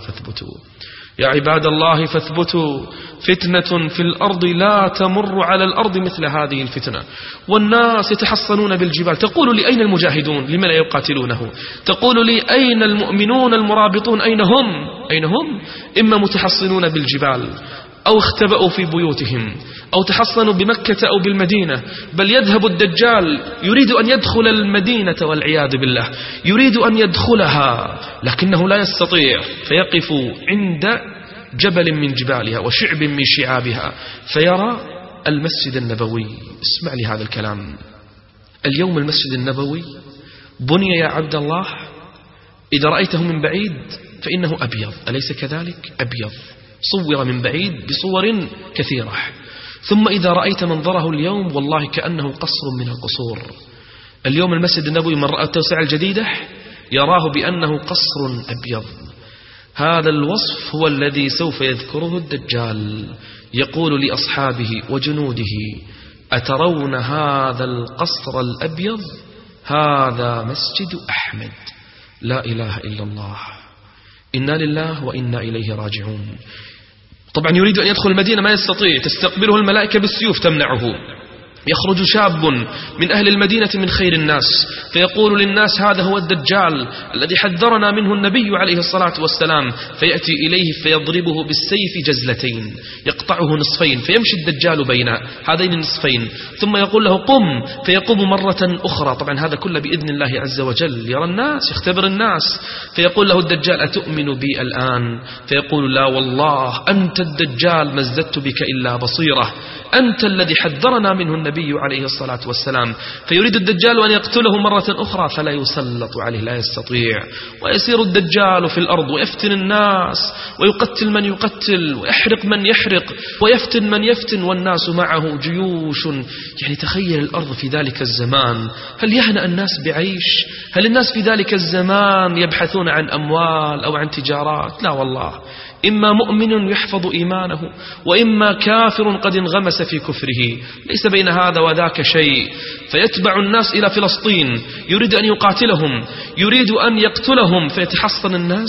الله فاثبتوا، فتنة في الأرض لا تمر على الأرض مثل هذه الفتنة. والناس يتحصنون بالجبال. تقول لي أين المجاهدون؟ لما لا يقاتلونه؟ تقول لي أين المؤمنون المرابطون؟ أين هم؟ إما متحصنون بالجبال، أو اختبأوا في بيوتهم، أو تحصنوا بمكة أو بالمدينة. بل يذهب الدجال يريد أن يدخل المدينة والعياذ بالله، يريد أن يدخلها لكنه لا يستطيع، فيقف عند جبل من جبالها وشعب من شعابها فيرى المسجد النبوي. اسمع لي هذا الكلام. اليوم المسجد النبوي بني يا عبد الله، إذا رأيته من بعيد فإنه أبيض، أليس كذلك؟ أبيض، صور من بعيد بصور كثيرة. ثم إذا رأيت منظره اليوم والله كأنه قصر من القصور. اليوم المسجد النبوي من رأى التوسعة الجديدة يراه بأنه قصر أبيض. هذا الوصف هو الذي سوف يذكره الدجال، يقول لأصحابه وجنوده أترون هذا القصر الأبيض؟ هذا مسجد أحمد. لا إله إلا الله، إنا لله وإنا إليه راجعون. طبعا يريد أن يدخل المدينة ما يستطيع، تستقبله الملائكة بالسيوف تمنعه. يخرج شاب من أهل المدينة من خير الناس فيقول للناس هذا هو الدجال الذي حذرنا منه النبي عليه الصلاة والسلام، فيأتي إليه فيضربه بالسيف جزلتين، يقطعه نصفين، فيمشي الدجال بين هذين النصفين، ثم يقول له قم، فيقوم مرة أخرى. طبعا هذا كله بإذن الله عز وجل، يرى الناس، يختبر الناس. فيقول له الدجال أتؤمن بي الآن؟ فيقول لا والله أنت الدجال، ما ازددت بك إلا بصيرة، أنت الذي حذرنا منه النبي النبي عليه الصلاة والسلام، فيريد الدجال أن يقتله مرة أخرى فلا يسلط عليه، لا يستطيع، ويسير الدجال في الأرض ويفتن الناس ويقتل من يقتل ويحرق من يحرق ويفتن من يفتن، والناس معه جيوش. يعني تخيل الأرض في ذلك الزمان، هل يهنأ الناس بعيش؟ هل الناس في ذلك الزمان يبحثون عن أموال أو عن تجارات؟ لا والله، إما مؤمن يحفظ إيمانه وإما كافر قد انغمس في كفره، ليس بين هذا وذاك شيء. فيتبع الناس إلى فلسطين، يريد أن يقاتلهم، يريد أن يقتلهم، فيتحصن الناس،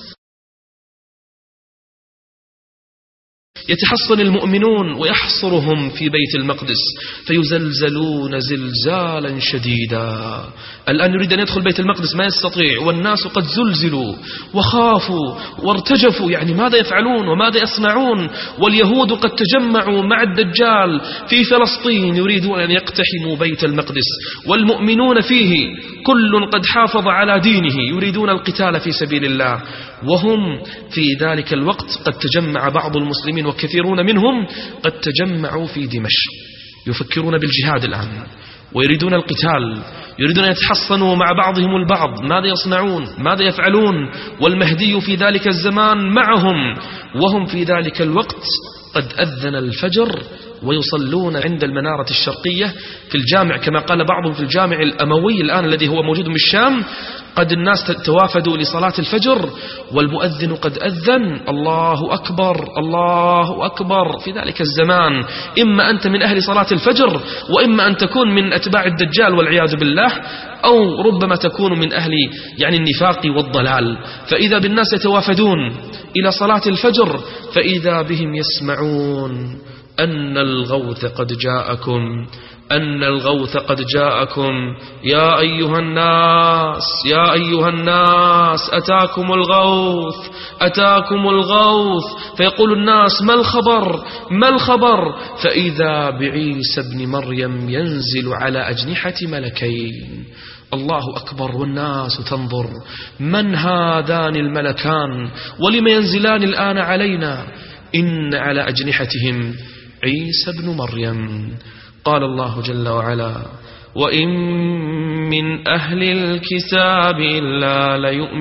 يتحصن المؤمنون ويحصرهم في بيت المقدس فيزلزلون زلزالا شديدا. الآن يريد أن يدخل بيت المقدس ما يستطيع، والناس قد زلزلوا وخافوا وارتجفوا، يعني ماذا يفعلون وماذا يصنعون؟ واليهود قد تجمعوا مع الدجال في فلسطين يريدون أن يقتحموا بيت المقدس، والمؤمنون فيه كل قد حافظ على دينه يريدون القتال في سبيل الله. وهم في ذلك الوقت قد تجمع بعض المسلمين وكثيرون منهم قد تجمعوا في دمشق يفكرون بالجهاد الآن ويريدون القتال، يريدون أن يتحصنوا مع بعضهم البعض، ماذا يصنعون؟ ماذا يفعلون؟ والمهدي في ذلك الزمان معهم، وهم في ذلك الوقت قد أذن الفجر ويصلون عند المنارة الشرقية في الجامع، كما قال بعضهم في الجامع الأموي الآن الذي هو موجود بالشام، قد الناس توافدوا لصلاة الفجر والمؤذن قد أذن. الله أكبر الله أكبر. في ذلك الزمان إما أنت من أهل صلاة الفجر وإما أن تكون من أتباع الدجال والعياذ بالله، أو ربما تكون من أهل يعني النفاق والضلال. فإذا بالناس يتوافدون إلى صلاة الفجر فإذا بهم يسمعون أن الغوث قد جاءكم، أن الغوث قد جاءكم، يا أيها الناس يا أيها الناس أتاكم الغوث أتاكم الغوث. فيقول الناس ما الخبر ما الخبر؟ فإذا بعيسى ابن مريم ينزل على أجنحة ملكين. الله أكبر. والناس تنظر من هذان الملكان ولم ينزلان الآن علينا؟ إن على أجنحتهم عيسى ابن مريم. قال الله جل وعلا وإن من أهل الكتاب إلا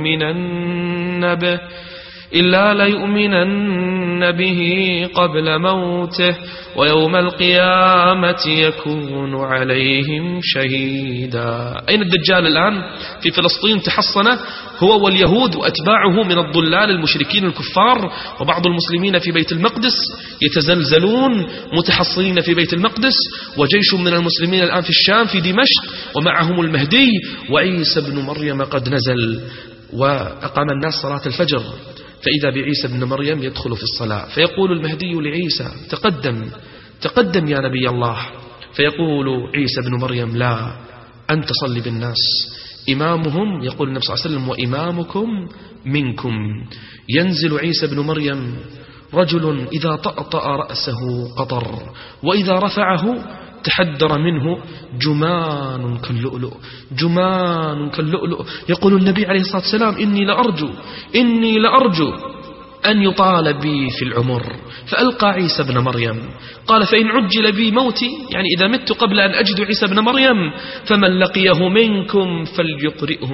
ليؤمنن به قبل موته ويوم القيامة يكون عليهم شهيدا. أين الدجال الآن؟ في فلسطين تحصن هو واليهود وأتباعه من الضلال المشركين الكفار، وبعض المسلمين في بيت المقدس يتزلزلون متحصنين في بيت المقدس، وجيش من المسلمين الآن في الشام في دمشق ومعهم المهدي، وعيسى بن مريم قد نزل وأقام الناس صلاة الفجر. فإذا بعيسى بن مريم يدخل في الصلاة فيقول المهدي لعيسى تقدم يا نبي الله. فيقول عيسى بن مريم لا، أنت صلي بالناس. إمامهم يقول النبي صلى الله عليه وسلم وإمامكم منكم. ينزل عيسى بن مريم رجل إذا طأطأ رأسه قطر وإذا رفعه تحدر منه جمان كاللؤلؤ، جمان كاللؤلؤ. يقول النبي عليه الصلاة والسلام إني لأرجو أن يطال بي في العمر. فألقى عيسى بن مريم قال فإن عجل بي موتي، يعني إذا مت قبل أن أجد عيسى بن مريم، فمن لقيه منكم فليقرئه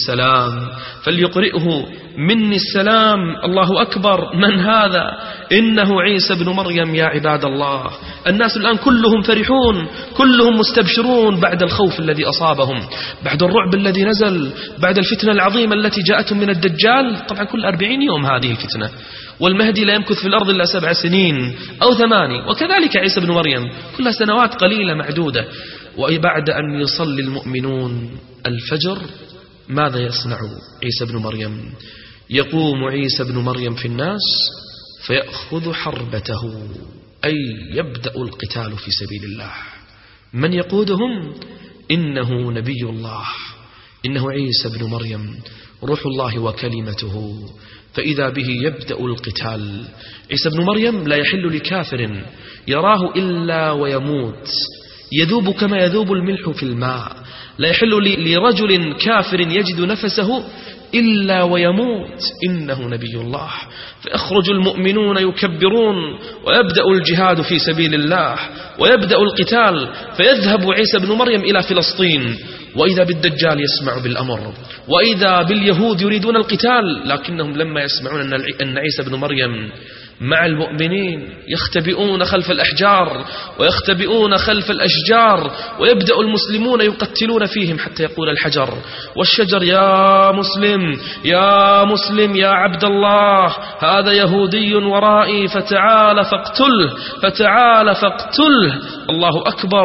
مني السلام. الله أكبر. من هذا؟ إنه عيسى بن مريم يا عباد الله. الناس الآن كلهم فرحون، كلهم مستبشرون بعد الخوف الذي أصابهم، بعد الرعب الذي نزل، بعد الفتنة العظيمة التي جاءتهم من الدجال. طبعا كل 40 يوم هذه الفتنة، والمهدي لا يمكث في الأرض إلا 7 سنين أو 8، وكذلك عيسى بن مريم كلها سنوات قليلة معدودة. وبعد أن يصلي المؤمنون الفجر ماذا يصنع عيسى بن مريم؟ يقوم عيسى بن مريم في الناس فيأخذ حربته، أي يبدأ القتال في سبيل الله. من يقودهم؟ إنه نبي الله، إنه عيسى بن مريم روح الله وكلمته. فإذا به يبدأ القتال. عيسى بن مريم لا يحل لكافر يراه إلا ويموت، يذوب كما يذوب الملح في الماء. لا يحل لرجل كافر يجد نفسه إلا ويموت إنه نبي الله. فيخرج المؤمنون يكبرون ويبدأ الجهاد في سبيل الله ويبدأ القتال، فيذهب عيسى بن مريم إلى فلسطين، وإذا بالدجال يسمع بالأمر، وإذا باليهود يريدون القتال، لكنهم لما يسمعون أن عيسى بن مريم مع المؤمنين يختبئون خلف الأحجار ويختبئون خلف الأشجار، ويبدأ المسلمون يقتلون فيهم حتى يقول الحجر والشجر يا مسلم يا مسلم يا عبد الله، هذا يهودي ورائي فتعال فاقتله فتعال فاقتله. الله أكبر.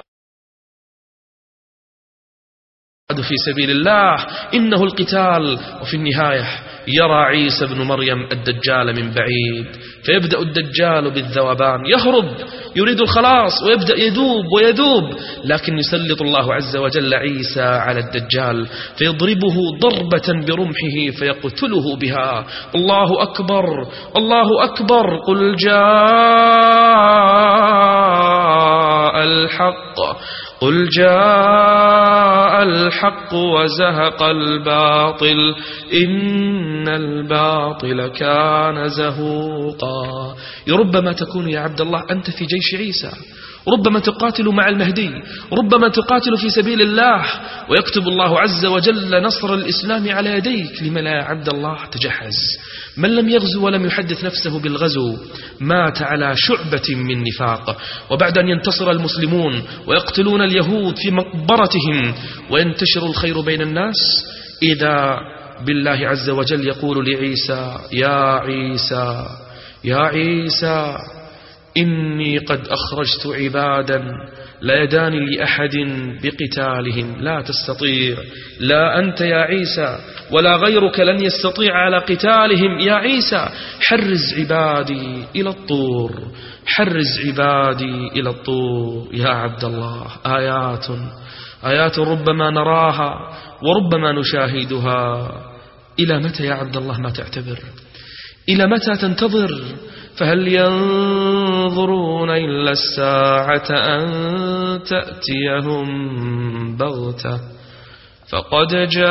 في سبيل الله إنه القتال. وفي النهاية يرى عيسى بن مريم الدجال من بعيد، فيبدأ الدجال بالذوبان، يهرب يريد الخلاص ويبدأ يذوب ويذوب، لكن يسلط الله عز وجل عيسى على الدجال فيضربه ضربة برمحه فيقتله بها. الله أكبر الله أكبر. قل جاء الحق قل جاء الحق وزهق الباطل إن الباطل كان زهوقا. ربما تكون يا عبد الله أنت في جيش عيسى، ربما تقاتل مع المهدي، ربما تقاتل في سبيل الله، ويكتب الله عز وجل نصر الإسلام على يديك. لما لا يا عبد الله تجهز؟ من لم يغزو ولم يحدث نفسه بالغزو مات على شعبة من نفاق. وبعد أن ينتصر المسلمون ويقتلون اليهود في مقبرتهم وينتشر الخير بين الناس، إذا بالله عز وجل يقول لعيسى يا عيسى يا عيسى إني قد أخرجت عبادا لا يدان لأحد بقتالهم لا تستطيع، لا أنت يا عيسى ولا غيرك لن يستطيع على قتالهم يا عيسى. حرز عبادي إلى الطور، حرز عبادي إلى الطور. يا عبد الله آيات ربما نراها وربما نشاهدها. إلى متى يا عبد الله ما تعتبر؟ إلى متى تنتظر؟ فهل ينظرون إلا الساعة أن تأتيهم بغتة فقد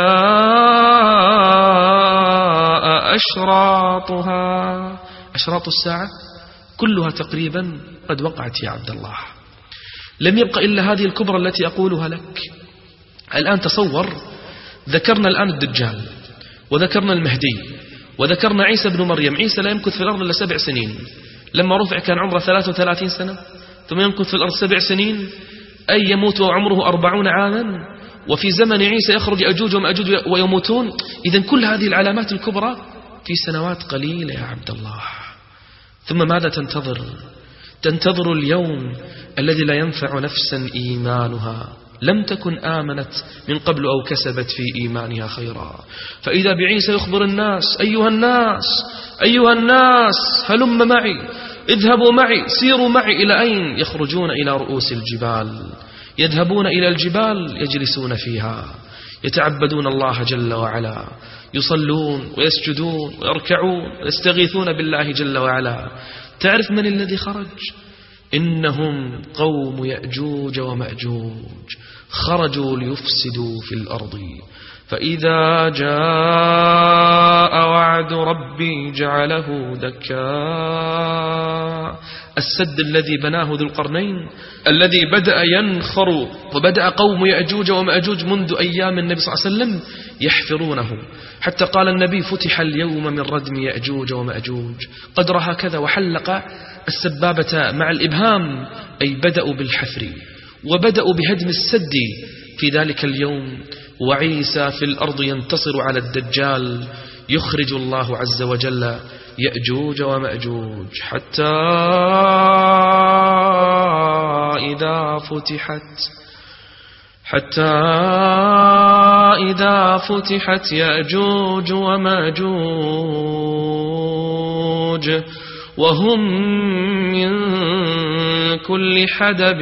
جاء أشراطها. أشراط الساعة كلها تقريبا قد وقعت يا عبد الله، لم يبق إلا هذه الكبرى التي أقولها لك. الآن تصور، ذكرنا الآن الدجال وذكرنا المهدي وذكرنا عيسى بن مريم. عيسى لا يمكث في الأرض إلا 7 سنين، لما رفع كان عمره 33 سنة، ثم يمكث في الأرض 7 سنين، أي يموت وعمره 40 عاما، وفي زمن عيسى يخرج أجوج ومأجوج ويموتون. إذن كل هذه العلامات الكبرى في سنوات قليلة يا عبد الله. ثم ماذا تنتظر؟ تنتظر اليوم الذي لا ينفع نفسا إيمانها لم تكن آمنت من قبل أو كسبت في إيمانها خيرا. فإذا بعيسى يخبر الناس أيها الناس أيها الناس هلم معي، اذهبوا معي، سيروا معي. إلى أين؟ يخرجون إلى رؤوس الجبال، يذهبون إلى الجبال يجلسون فيها يتعبدون الله جل وعلا، يصلون ويسجدون ويركعون ويستغيثون بالله جل وعلا. تعرف من الذي خرج؟ إنهم قوم يأجوج ومأجوج، خرجوا ليفسدوا في الأرض. فإذا جاء وعد ربي جعله دكا. السد الذي بناه ذو القرنين الذي بدأ ينخر، وبدأ قوم يأجوج ومأجوج منذ أيام النبي صلى الله عليه وسلم يحفرونه، حتى قال النبي فتح اليوم من ردم يأجوج ومأجوج. قدرها كذا، وحلق السبابة مع الإبهام، أي بدأوا بالحفر وبدأوا بهدم السد في ذلك اليوم. وعيسى في الأرض ينتصر على الدجال، يخرج الله عز وجل يأجوج ومأجوج، حتى إذا فتحت يأجوج ومأجوج وهم من كل حدب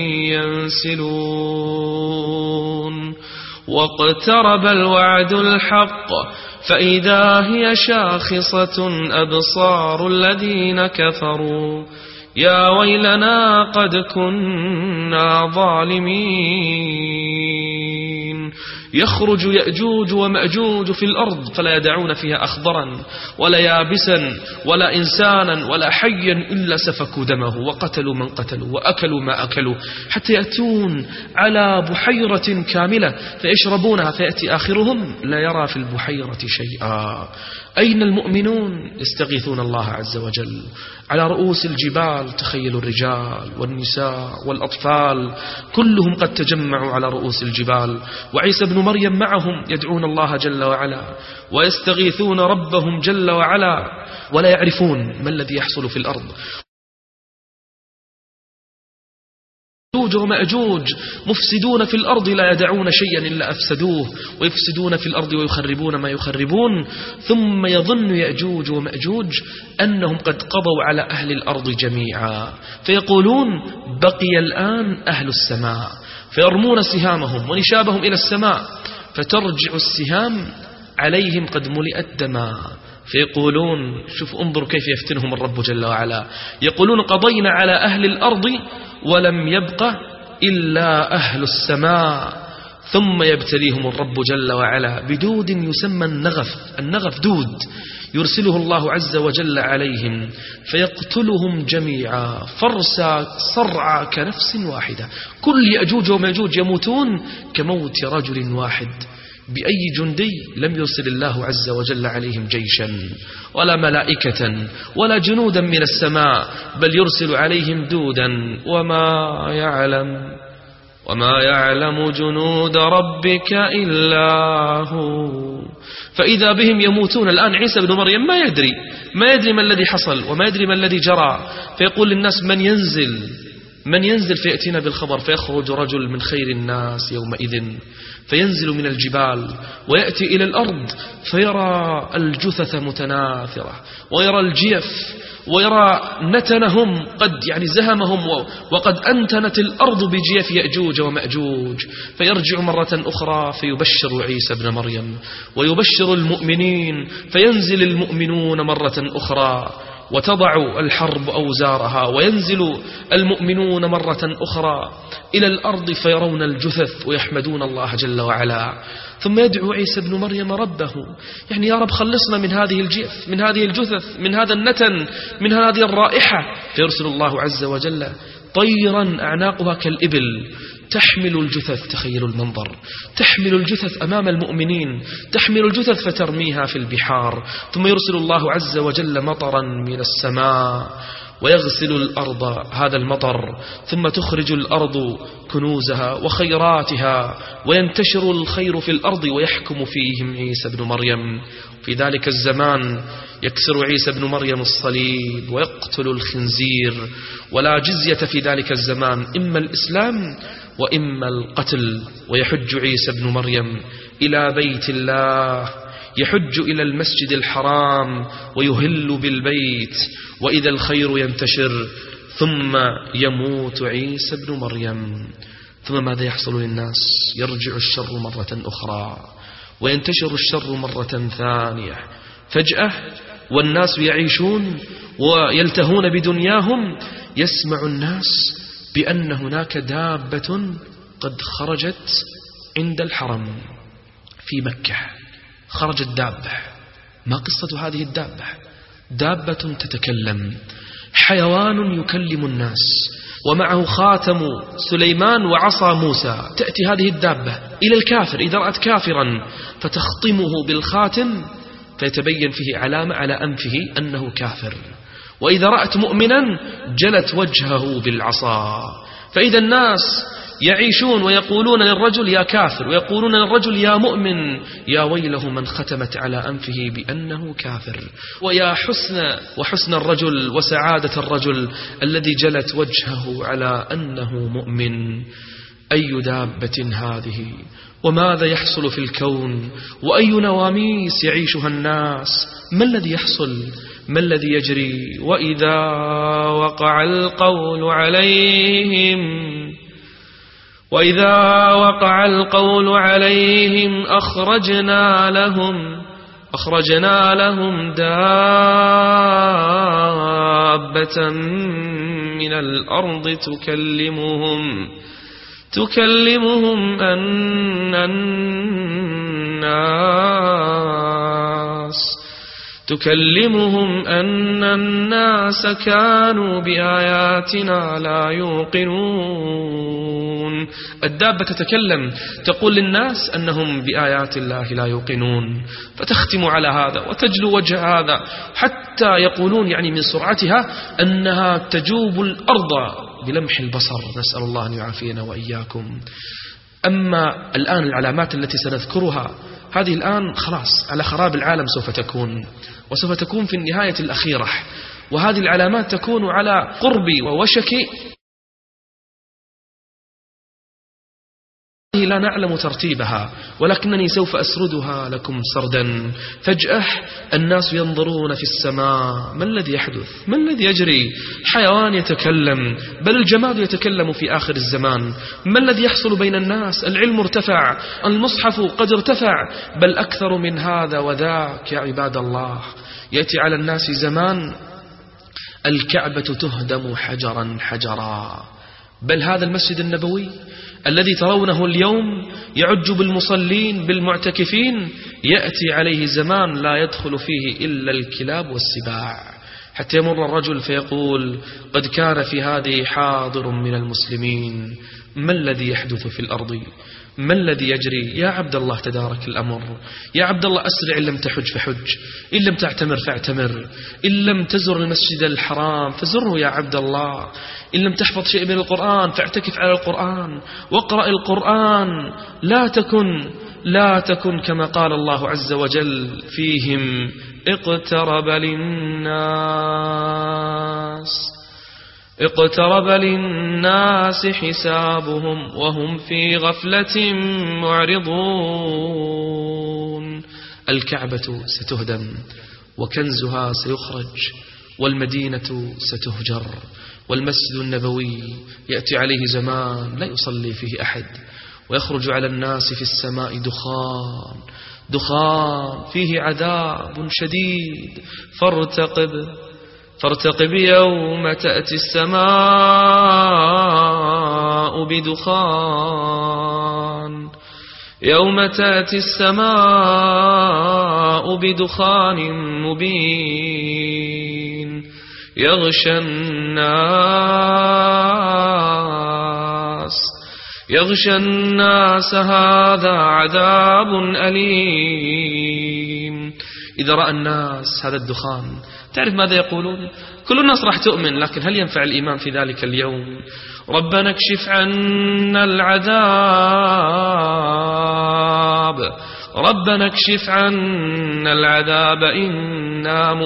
ينسلون. واقترب الوعد الحق فإذا هي شاخصة أبصار الذين كفروا يا ويلنا قد كنا ظالمين يخرج يأجوج ومأجوج في الأرض فلا يدعون فيها أخضرا ولا يابسا ولا إنسانا ولا حيا إلا سفكوا دمه وقتلوا من قتلوا وأكلوا ما أكلوا، حتى يأتون على بحيرة كاملة فيشربونها فيأتي آخرهم لا يرى في البحيرة شيئا. أين المؤمنون؟ يستغيثون الله عز وجل. على رؤوس الجبال تخيلوا الرجال والنساء والأطفال كلهم قد تجمعوا على رؤوس الجبال، وعيسى بن مريم معهم يدعون الله جل وعلا ويستغيثون ربهم جل وعلا، ولا يعرفون ما الذي يحصل في الأرض. يأجوج ومأجوج مفسدون في الأرض لا يدعون شيئا إلا أفسدوه، ويفسدون في الأرض ويخربون ما يخربون. ثم يظن يأجوج ومأجوج أنهم قد قضوا على أهل الأرض جميعا، فيقولون بقي الآن أهل السماء، فيرمون سهامهم ونشابهم إلى السماء، فترجع السهام عليهم قد ملئت دما، فيقولون شوف انظر كيف يفتنهم الرب جل وعلا، يقولون قضينا على أهل الأرض ولم يبق إلا أهل السماء. ثم يبتليهم الرب جل وعلا بدود يسمى النغف دود يرسله الله عز وجل عليهم فيقتلهم جميعا فرسا صرعا كنفس واحدة. كل يأجوج ومأجوج يموتون كموت رجل واحد. بأي جندي لم يرسل الله عز وجل عليهم جيشا ولا ملائكة ولا جنودا من السماء، بل يرسل عليهم دودا وما يعلم جنود ربك إلا هو. فإذا بهم يموتون. الآن عيسى بن مريم ما يدري ما الذي حصل وما يدري ما الذي جرى، فيقول للناس من ينزل فيأتينا بالخبر، فيخرج رجل من خير الناس يومئذ فينزل من الجبال ويأتي إلى الأرض فيرى الجثث متناثرة ويرى الجيف ويرى نتنهم قد زهمهم وقد أنتنت الأرض بجيف يأجوج ومأجوج. فيرجع مرة أخرى فيبشر عيسى بن مريم ويبشر المؤمنين، فينزل المؤمنون مرة أخرى وتضع الحرب أوزارها، وينزل المؤمنون مرة أخرى إلى الأرض فيرون الجثث ويحمدون الله جل وعلا. ثم يدعو عيسى بن مريم ربه، يا رب خلصنا من هذه الجيف، من هذه الجثث، من هذا النتن، من هذه الرائحة. فيرسل الله عز وجل طيرا أعناقها كالإبل تحمل الجثث. تخيلوا المنظر، تحمل الجثث أمام المؤمنين، تحمل الجثث فترميها في البحار. ثم يرسل الله عز وجل مطرا من السماء ويغسل الأرض هذا المطر، ثم تخرج الأرض كنوزها وخيراتها وينتشر الخير في الأرض ويحكم فيهم عيسى بن مريم. في ذلك الزمان يكسر عيسى بن مريم الصليب ويقتل الخنزير، ولا جزية في ذلك الزمان، إما الإسلام وإما القتل. ويحج عيسى بن مريم إلى بيت الله، يحج إلى المسجد الحرام ويهل بالبيت، وإذا الخير ينتشر ثم يموت عيسى بن مريم. ثم ماذا يحصل للناس؟ يرجع الشر مرة أخرى وينتشر الشر مرة ثانية فجأة، والناس يعيشون ويلتهون بدنياهم. يسمع الناس بأن هناك دابة قد خرجت عند الحرم في مكة. خرجت دابة. ما قصة هذه الدابة؟ دابة تتكلم، حيوان يكلم الناس، ومعه خاتم سليمان وعصا موسى. تأتي هذه الدابة إلى الكافر إذا رأت كافرا فتخطمه بالخاتم فيتبين فيه علامة على أنفه أنه كافر، وإذا رأت مؤمنا جلت وجهه بالعصا. فإذا الناس يعيشون ويقولون للرجل يا كافر، ويقولون للرجل يا مؤمن. يا ويله من ختمت على أنفه بأنه كافر. ويا حسن الرجل وسعادة الرجل الذي جلت وجهه على أنه مؤمن. أي دابة هذه؟ وماذا يحصل في الكون؟ وأي نواميس يعيشها الناس؟ ما الذي يحصل؟ ما الذي يجري؟ وإذا وقع القول عليهم أخرجنا لهم دابة من الأرض تكلمهم أن الناس كانوا بآياتنا لا يوقنون. الدابة تتكلم تقول للناس أنهم بآيات الله لا يوقنون، فتختم على هذا وتجلو وجه هذا حتى يقولون يعني من سرعتها أنها تجوب الأرض بلمح البصر، نسأل الله أن يعافينا وإياكم. أما الآن العلامات التي سنذكرها هذه الآن خلاص على خراب العالم سوف تكون، وسوف تكون في النهاية الأخيرة، وهذه العلامات تكون على قرب ووشك لا نعلم ترتيبها، ولكنني سوف أسردها لكم سردا. فجأة الناس ينظرون في السماء، ما الذي يحدث؟ ما الذي يجري؟ حيوان يتكلم، بل الجماد يتكلم في آخر الزمان. ما الذي يحصل بين الناس؟ العلم ارتفع، المصحف قد ارتفع، بل أكثر من هذا وذاك يا عباد الله. يأتي على الناس زمان الكعبة تهدم حجرا حجرا، بل هذا المسجد النبوي الذي ترونه اليوم يعج بالمصلين بالمعتكفين يأتي عليه زمان لا يدخل فيه إلا الكلاب والسباع، حتى يمر الرجل فيقول قد كان في هذه حاضر من المسلمين. ما الذي يحدث في الأرض؟ ما الذي يجري؟ يا عبد الله تدارك الأمر، يا عبد الله أسرع، إن لم تحج فحج، إن لم تعتمر فاعتمر، إن لم تزر المسجد الحرام فزره يا عبد الله، إن لم تحفظ شيء من القرآن فاعتكف على القرآن واقرأ القرآن. لا تكن كما قال الله عز وجل فيهم اقترب للناس حسابهم وهم في غفلة معرضون. الكعبة ستهدم وكنزها سيخرج والمدينة ستهجر، والمسجد النبوي يأتي عليه زمان لا يصلي فيه أحد، ويخرج على الناس في السماء دخان فيه عذاب شديد. فارتقب يوم تأتي السماء بدخان مبين يغشى الناس هذا عذاب أليم. إذا رأى الناس هذا الدخان تعرف ماذا يقولون؟ كل الناس راح تؤمن، لكن هل ينفع الإيمان في ذلك اليوم؟ ربنا اكشف عنا العذاب إنا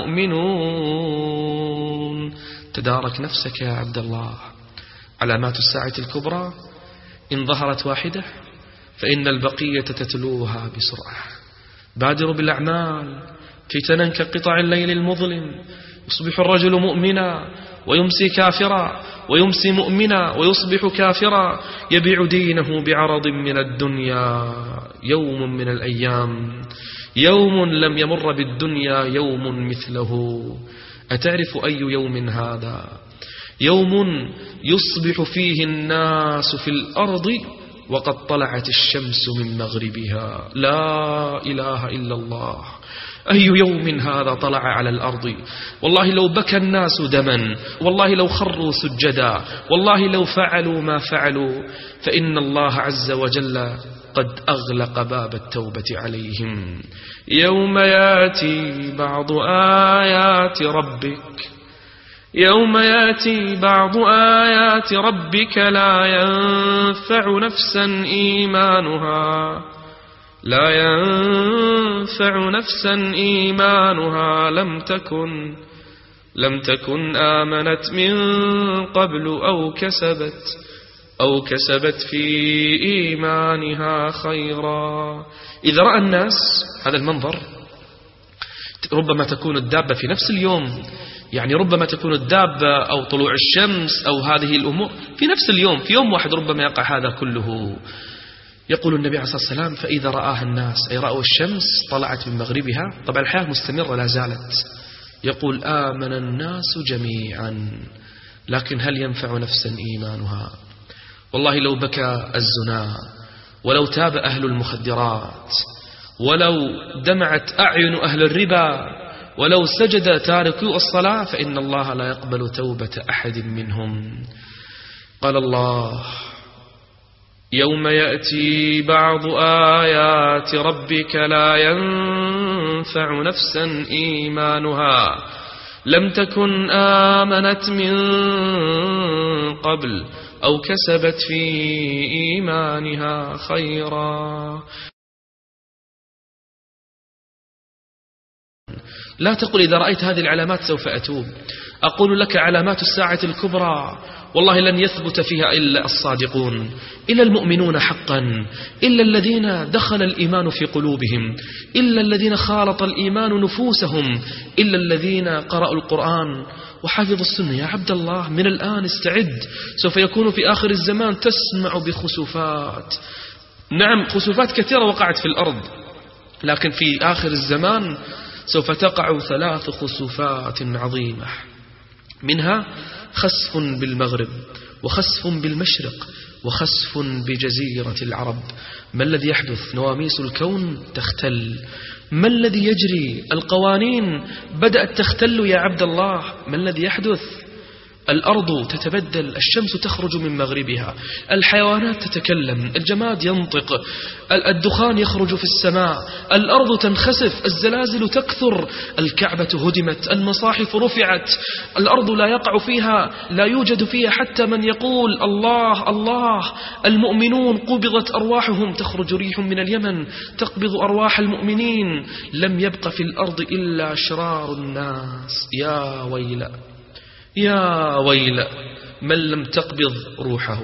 مؤمنون. تدارك نفسك يا عبد الله. علامات الساعة الكبرى إن ظهرت واحدة فإن البقية تتلوها بسرعة. بادروا بالأعمال فتنا كقطع الليل المظلم، يصبح الرجل مؤمنا ويمسي كافرا، ويمسي مؤمنا ويصبح كافرا، يبيع دينه بعرض من الدنيا. يوم من الأيام، يوم لم يمر بالدنيا يوم مثله. أتعرف أي يوم هذا؟ يوم يصبح فيه الناس في الأرض وقد طلعت الشمس من مغربها. لا إله إلا الله. أي يوم هذا طلع على الأرض؟ والله لو بكى الناس دما، والله لو خروا سجدا، والله لو فعلوا ما فعلوا، فإن الله عز وجل قد أغلق باب التوبة عليهم. يوم يأتي بعض آيات ربك لا ينفع نفسا إيمانها لم تكن آمنت من قبل أو كسبت في إيمانها خيرا. إذا رأى الناس هذا المنظر، ربما تكون الدابة في نفس اليوم، يعني ربما تكون الدابة أو طلوع الشمس أو هذه الأمور في نفس اليوم، في يوم واحد ربما يقع هذا كله. يقول النبي عليه الصلاة والسلام فإذا رآها الناس، أي رأوا الشمس طلعت من مغربها، طبعا الحياة مستمرة لا زالت، يقول آمن الناس جميعا، لكن هل ينفع نفسا إيمانها؟ والله لو بكى الزنا، ولو تاب أهل المخدرات، ولو دمعت أعين أهل الربا، ولو سجد تاركو الصلاة، فإن الله لا يقبل توبة أحد منهم. قال الله: يوم يأتي بعض آيات ربك لا ينفع نفسا إيمانها لم تكن آمنت من قبل أو كسبت في إيمانها خيرا. لا تقل إذا رأيت هذه العلامات سوف أتوب. أقول لك علامات الساعة الكبرى والله لن يثبت فيها إلا الصادقون، إلا المؤمنون حقا، إلا الذين دخل الإيمان في قلوبهم، إلا الذين خالط الإيمان نفوسهم، إلا الذين قرأوا القرآن وحفظوا السنة. يا عبد الله من الآن استعد، سوف يكون في آخر الزمان تسمع بخسوفات. نعم خسوفات كثيرة وقعت في الأرض، لكن في آخر الزمان سوف تقع 3 خسوفات عظيمة، منها خسف بالمغرب، وخسف بالمشرق، وخسف بجزيرة العرب. ما الذي يحدث؟ نواميس الكون تختل. ما الذي يجري؟ القوانين بدأت تختل يا عبد الله. ما الذي يحدث؟ الأرض تتبدل، الشمس تخرج من مغربها، الحيوانات تتكلم، الجماد ينطق، الدخان يخرج في السماء، الأرض تنخسف، الزلازل تكثر، الكعبة هدمت، المصاحف رفعت، الأرض لا يقع فيها، لا يوجد فيها حتى من يقول الله الله. المؤمنون قبضت أرواحهم، تخرج ريح من اليمن تقبض أرواح المؤمنين، لم يبق في الأرض إلا شرار الناس. يا ويل يا ويل من لم تقبض روحه.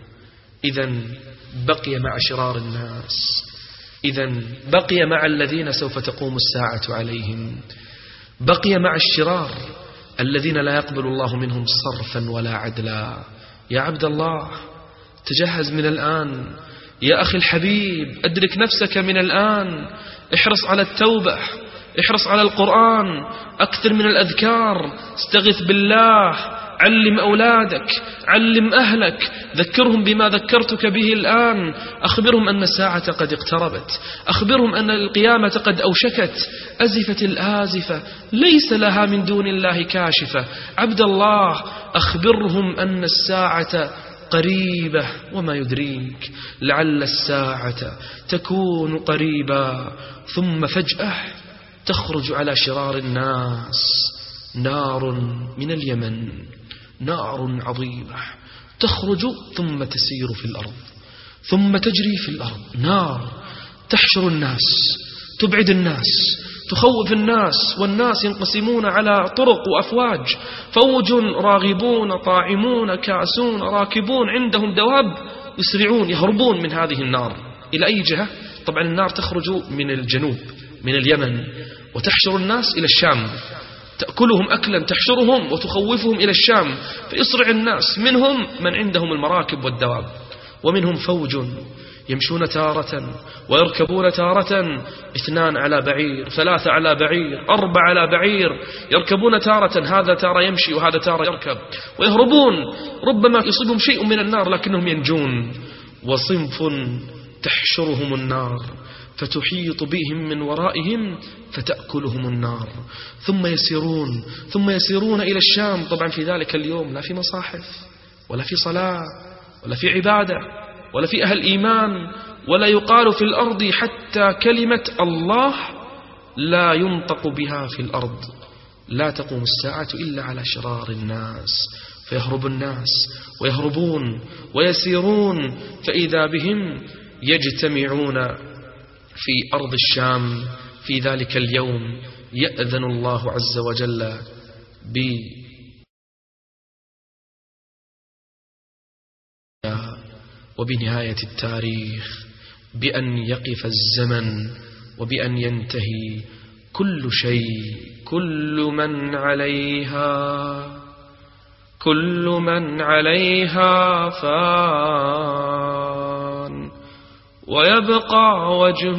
إذن بقي مع شرار الناس، إذن بقي مع الذين سوف تقوم الساعة عليهم، بقي مع الشرار الذين لا يقبل الله منهم صرفا ولا عدلا. يا عبد الله تجهز من الآن، يا أخي الحبيب أدرك نفسك من الآن، احرص على التوبة، احرص على القرآن، أكثر من الأذكار، استغث بالله، علم أولادك، علم أهلك، ذكرهم بما ذكرتك به الآن، أخبرهم أن الساعة قد اقتربت، أخبرهم أن القيامة قد أوشكت، أزفت الآزفة ليس لها من دون الله كاشفة. عبد الله أخبرهم أن الساعة قريبة، وما يدريك لعل الساعة تكون قريبا. ثم فجأة تخرج على شرار الناس نار من اليمن، نار عظيمة تخرج ثم تسير في الأرض، ثم تجري في الأرض. نار تحشر الناس، تبعد الناس، تخوف الناس، والناس ينقسمون على طرق وأفواج، فوج راغبون طاعمون كاسون راكبون، عندهم دواب يسرعون يهربون من هذه النار. إلى أي جهة؟ طبعا النار تخرج من الجنوب من اليمن، وتحشر الناس إلى الشام، تأكلهم أكلا، تحشرهم وتخوفهم إلى الشام، فيسرع الناس، منهم من عندهم المراكب والدواب، ومنهم فوج يمشون تارة ويركبون تارة، 2 على بعير، 3 على بعير، 4 على بعير، يركبون تارة، هذا تارة يمشي وهذا تارة يركب، ويهربون، ربما يصيبهم شيء من النار لكنهم ينجون. وصنف تحشرهم النار فتحيط بهم من ورائهم فتأكلهم النار، ثم يسيرون إلى الشام. طبعا في ذلك اليوم لا في مصاحف ولا في صلاة ولا في عبادة ولا في أهل إيمان، ولا يقال في الأرض حتى كلمة الله لا ينطق بها في الأرض. لا تقوم الساعة إلا على شرار الناس، فيهرب الناس ويهربون ويسيرون، فإذا بهم يجتمعون في أرض الشام. في ذلك اليوم يأذن الله عز وجل وبنهاية التاريخ، بأن يقف الزمن، وبأن ينتهي كل شيء. كل من عليها فان، ويبقى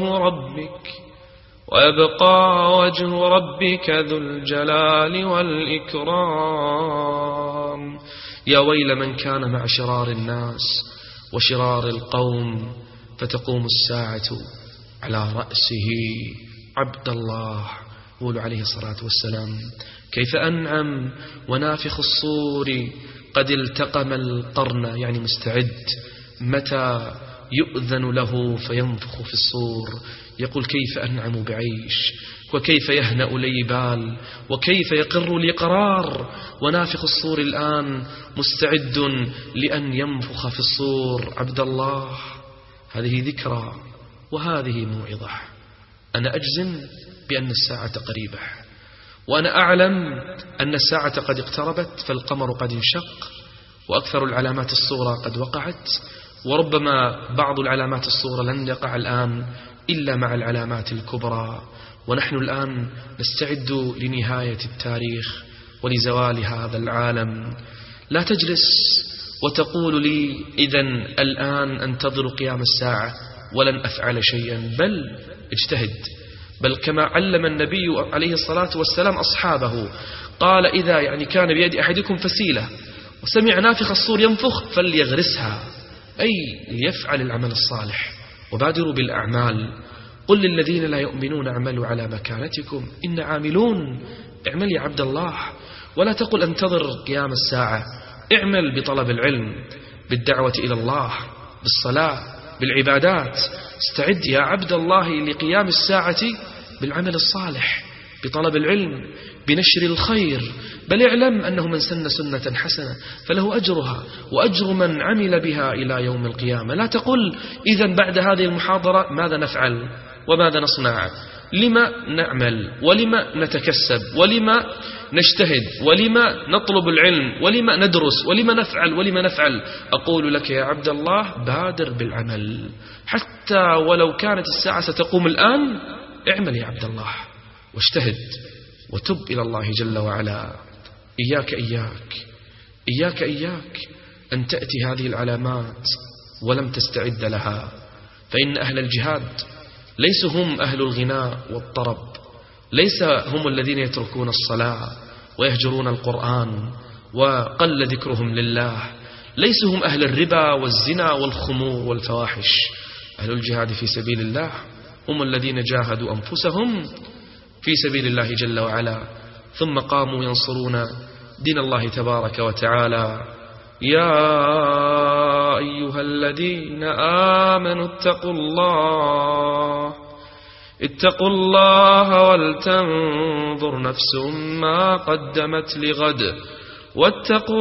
وجه ربك ذو الجلال والإكرام. يا ويل من كان مع شرار الناس، وشرار القوم، فتقوم الساعة على رأسه عبد الله. قول عليه الصلاة والسلام: كيف أنعم ونافخ الصور قد التقم القرن، يعني مستعد متى يؤذن له فينفخ في الصور. يقول: كيف أنعم بعيش، وكيف يهنأ لي بال، وكيف يقر لي قرار، ونافخ الصور الآن مستعد لأن ينفخ في الصور. عبد الله، هذه ذكرى وهذه موعظة. أنا أجزم بأن الساعة قريبة، وأنا أعلم أن الساعة قد اقتربت، فالقمر قد انشق، وأكثر العلامات الصغرى قد وقعت، وربما بعض العلامات الصغرى لن يقع الآن إلا مع العلامات الكبرى. ونحن الآن نستعد لنهاية التاريخ ولزوال هذا العالم. لا تجلس وتقول لي إذن الآن أنتظر قيام الساعة ولن أفعل شيئا، بل اجتهد. بل كما علم النبي عليه الصلاة والسلام أصحابه، قال: إذا كان بيد أحدكم فسيلة وسمع نافخ الصور ينفخ فليغرسها، أي ليفعل العمل الصالح. وبادروا بالأعمال. قل للذين لا يؤمنون اعملوا على مكانتكم إن عاملون. اعمل يا عبد الله، ولا تقل انتظر قيام الساعة. اعمل بطلب العلم، بالدعوة إلى الله، بالصلاة، بالعبادات. استعد يا عبد الله لقيام الساعة بالعمل الصالح، بطلب العلم، بنشر الخير. بل اعلم أنه من سن سنة حسنة فله أجرها وأجر من عمل بها إلى يوم القيامة. لا تقل إذن بعد هذه المحاضرة ماذا نفعل وماذا نصنع، لما نعمل ولما نتكسب ولما نجتهد ولما نطلب العلم ولما ندرس ولما نفعل. أقول لك يا عبد الله: بادر بالعمل، حتى ولو كانت الساعة ستقوم الآن. اعمل يا عبد الله واجتهد وتب إلى الله جل وعلا. إياك أن تأتي هذه العلامات ولم تستعد لها، فإن أهل الجهاد ليس هم أهل الغناء والطرب، ليس هم الذين يتركون الصلاة ويهجرون القرآن وقل ذكرهم لله، ليس هم أهل الربا والزنا والخمور والفواحش. أهل الجهاد في سبيل الله هم الذين جاهدوا أنفسهم في سبيل الله جل وعلا، ثم قاموا ينصرون دين الله تبارك وتعالى. يا أيها الذين آمنوا اتقوا الله ولتنظر نفس ما قدمت لغد واتقوا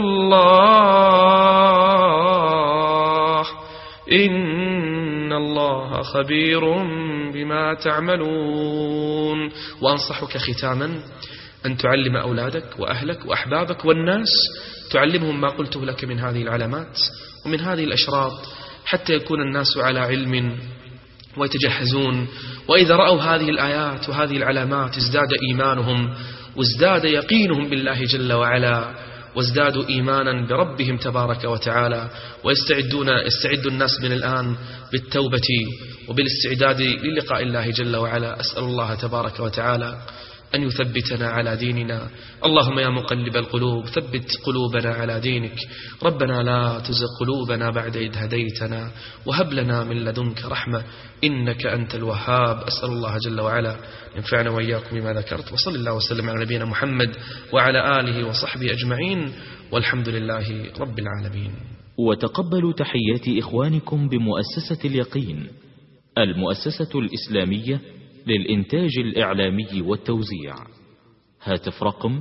الله إن الله خبير بما تعملون. وأنصحك ختاما أن تعلم أولادك وأهلك وأحبابك والناس، تعلمهم ما قلته لك من هذه العلامات ومن هذه الأشراط، حتى يكون الناس على علم ويتجهزون. وإذا رأوا هذه الآيات وهذه العلامات ازداد إيمانهم وازداد يقينهم بالله جل وعلا، وازدادوا إيمانا بربهم تبارك وتعالى، يستعد الناس من الآن بالتوبة وبالاستعداد للقاء الله جل وعلا. أسأل الله تبارك وتعالى أن يثبتنا على ديننا. اللهم يا مقلب القلوب ثبت قلوبنا على دينك. ربنا لا تزغ قلوبنا بعد إذ هديتنا وهب لنا من لدنك رحمة إنك أنت الوهاب. أسأل الله جل وعلا ينفعنا وإياكم بما ذكرت، وصلى الله وسلم على نبينا محمد وعلى آله وصحبه أجمعين، والحمد لله رب العالمين. وتقبلوا تحيات إخوانكم بمؤسسة اليقين، المؤسسة الإسلامية للإنتاج الإعلامي والتوزيع. هاتف رقم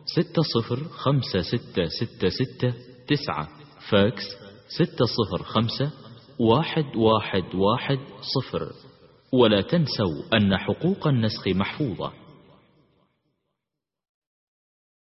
605666 فاكس 605-1110. ولا تنسوا أن حقوق النسخ محفوظة.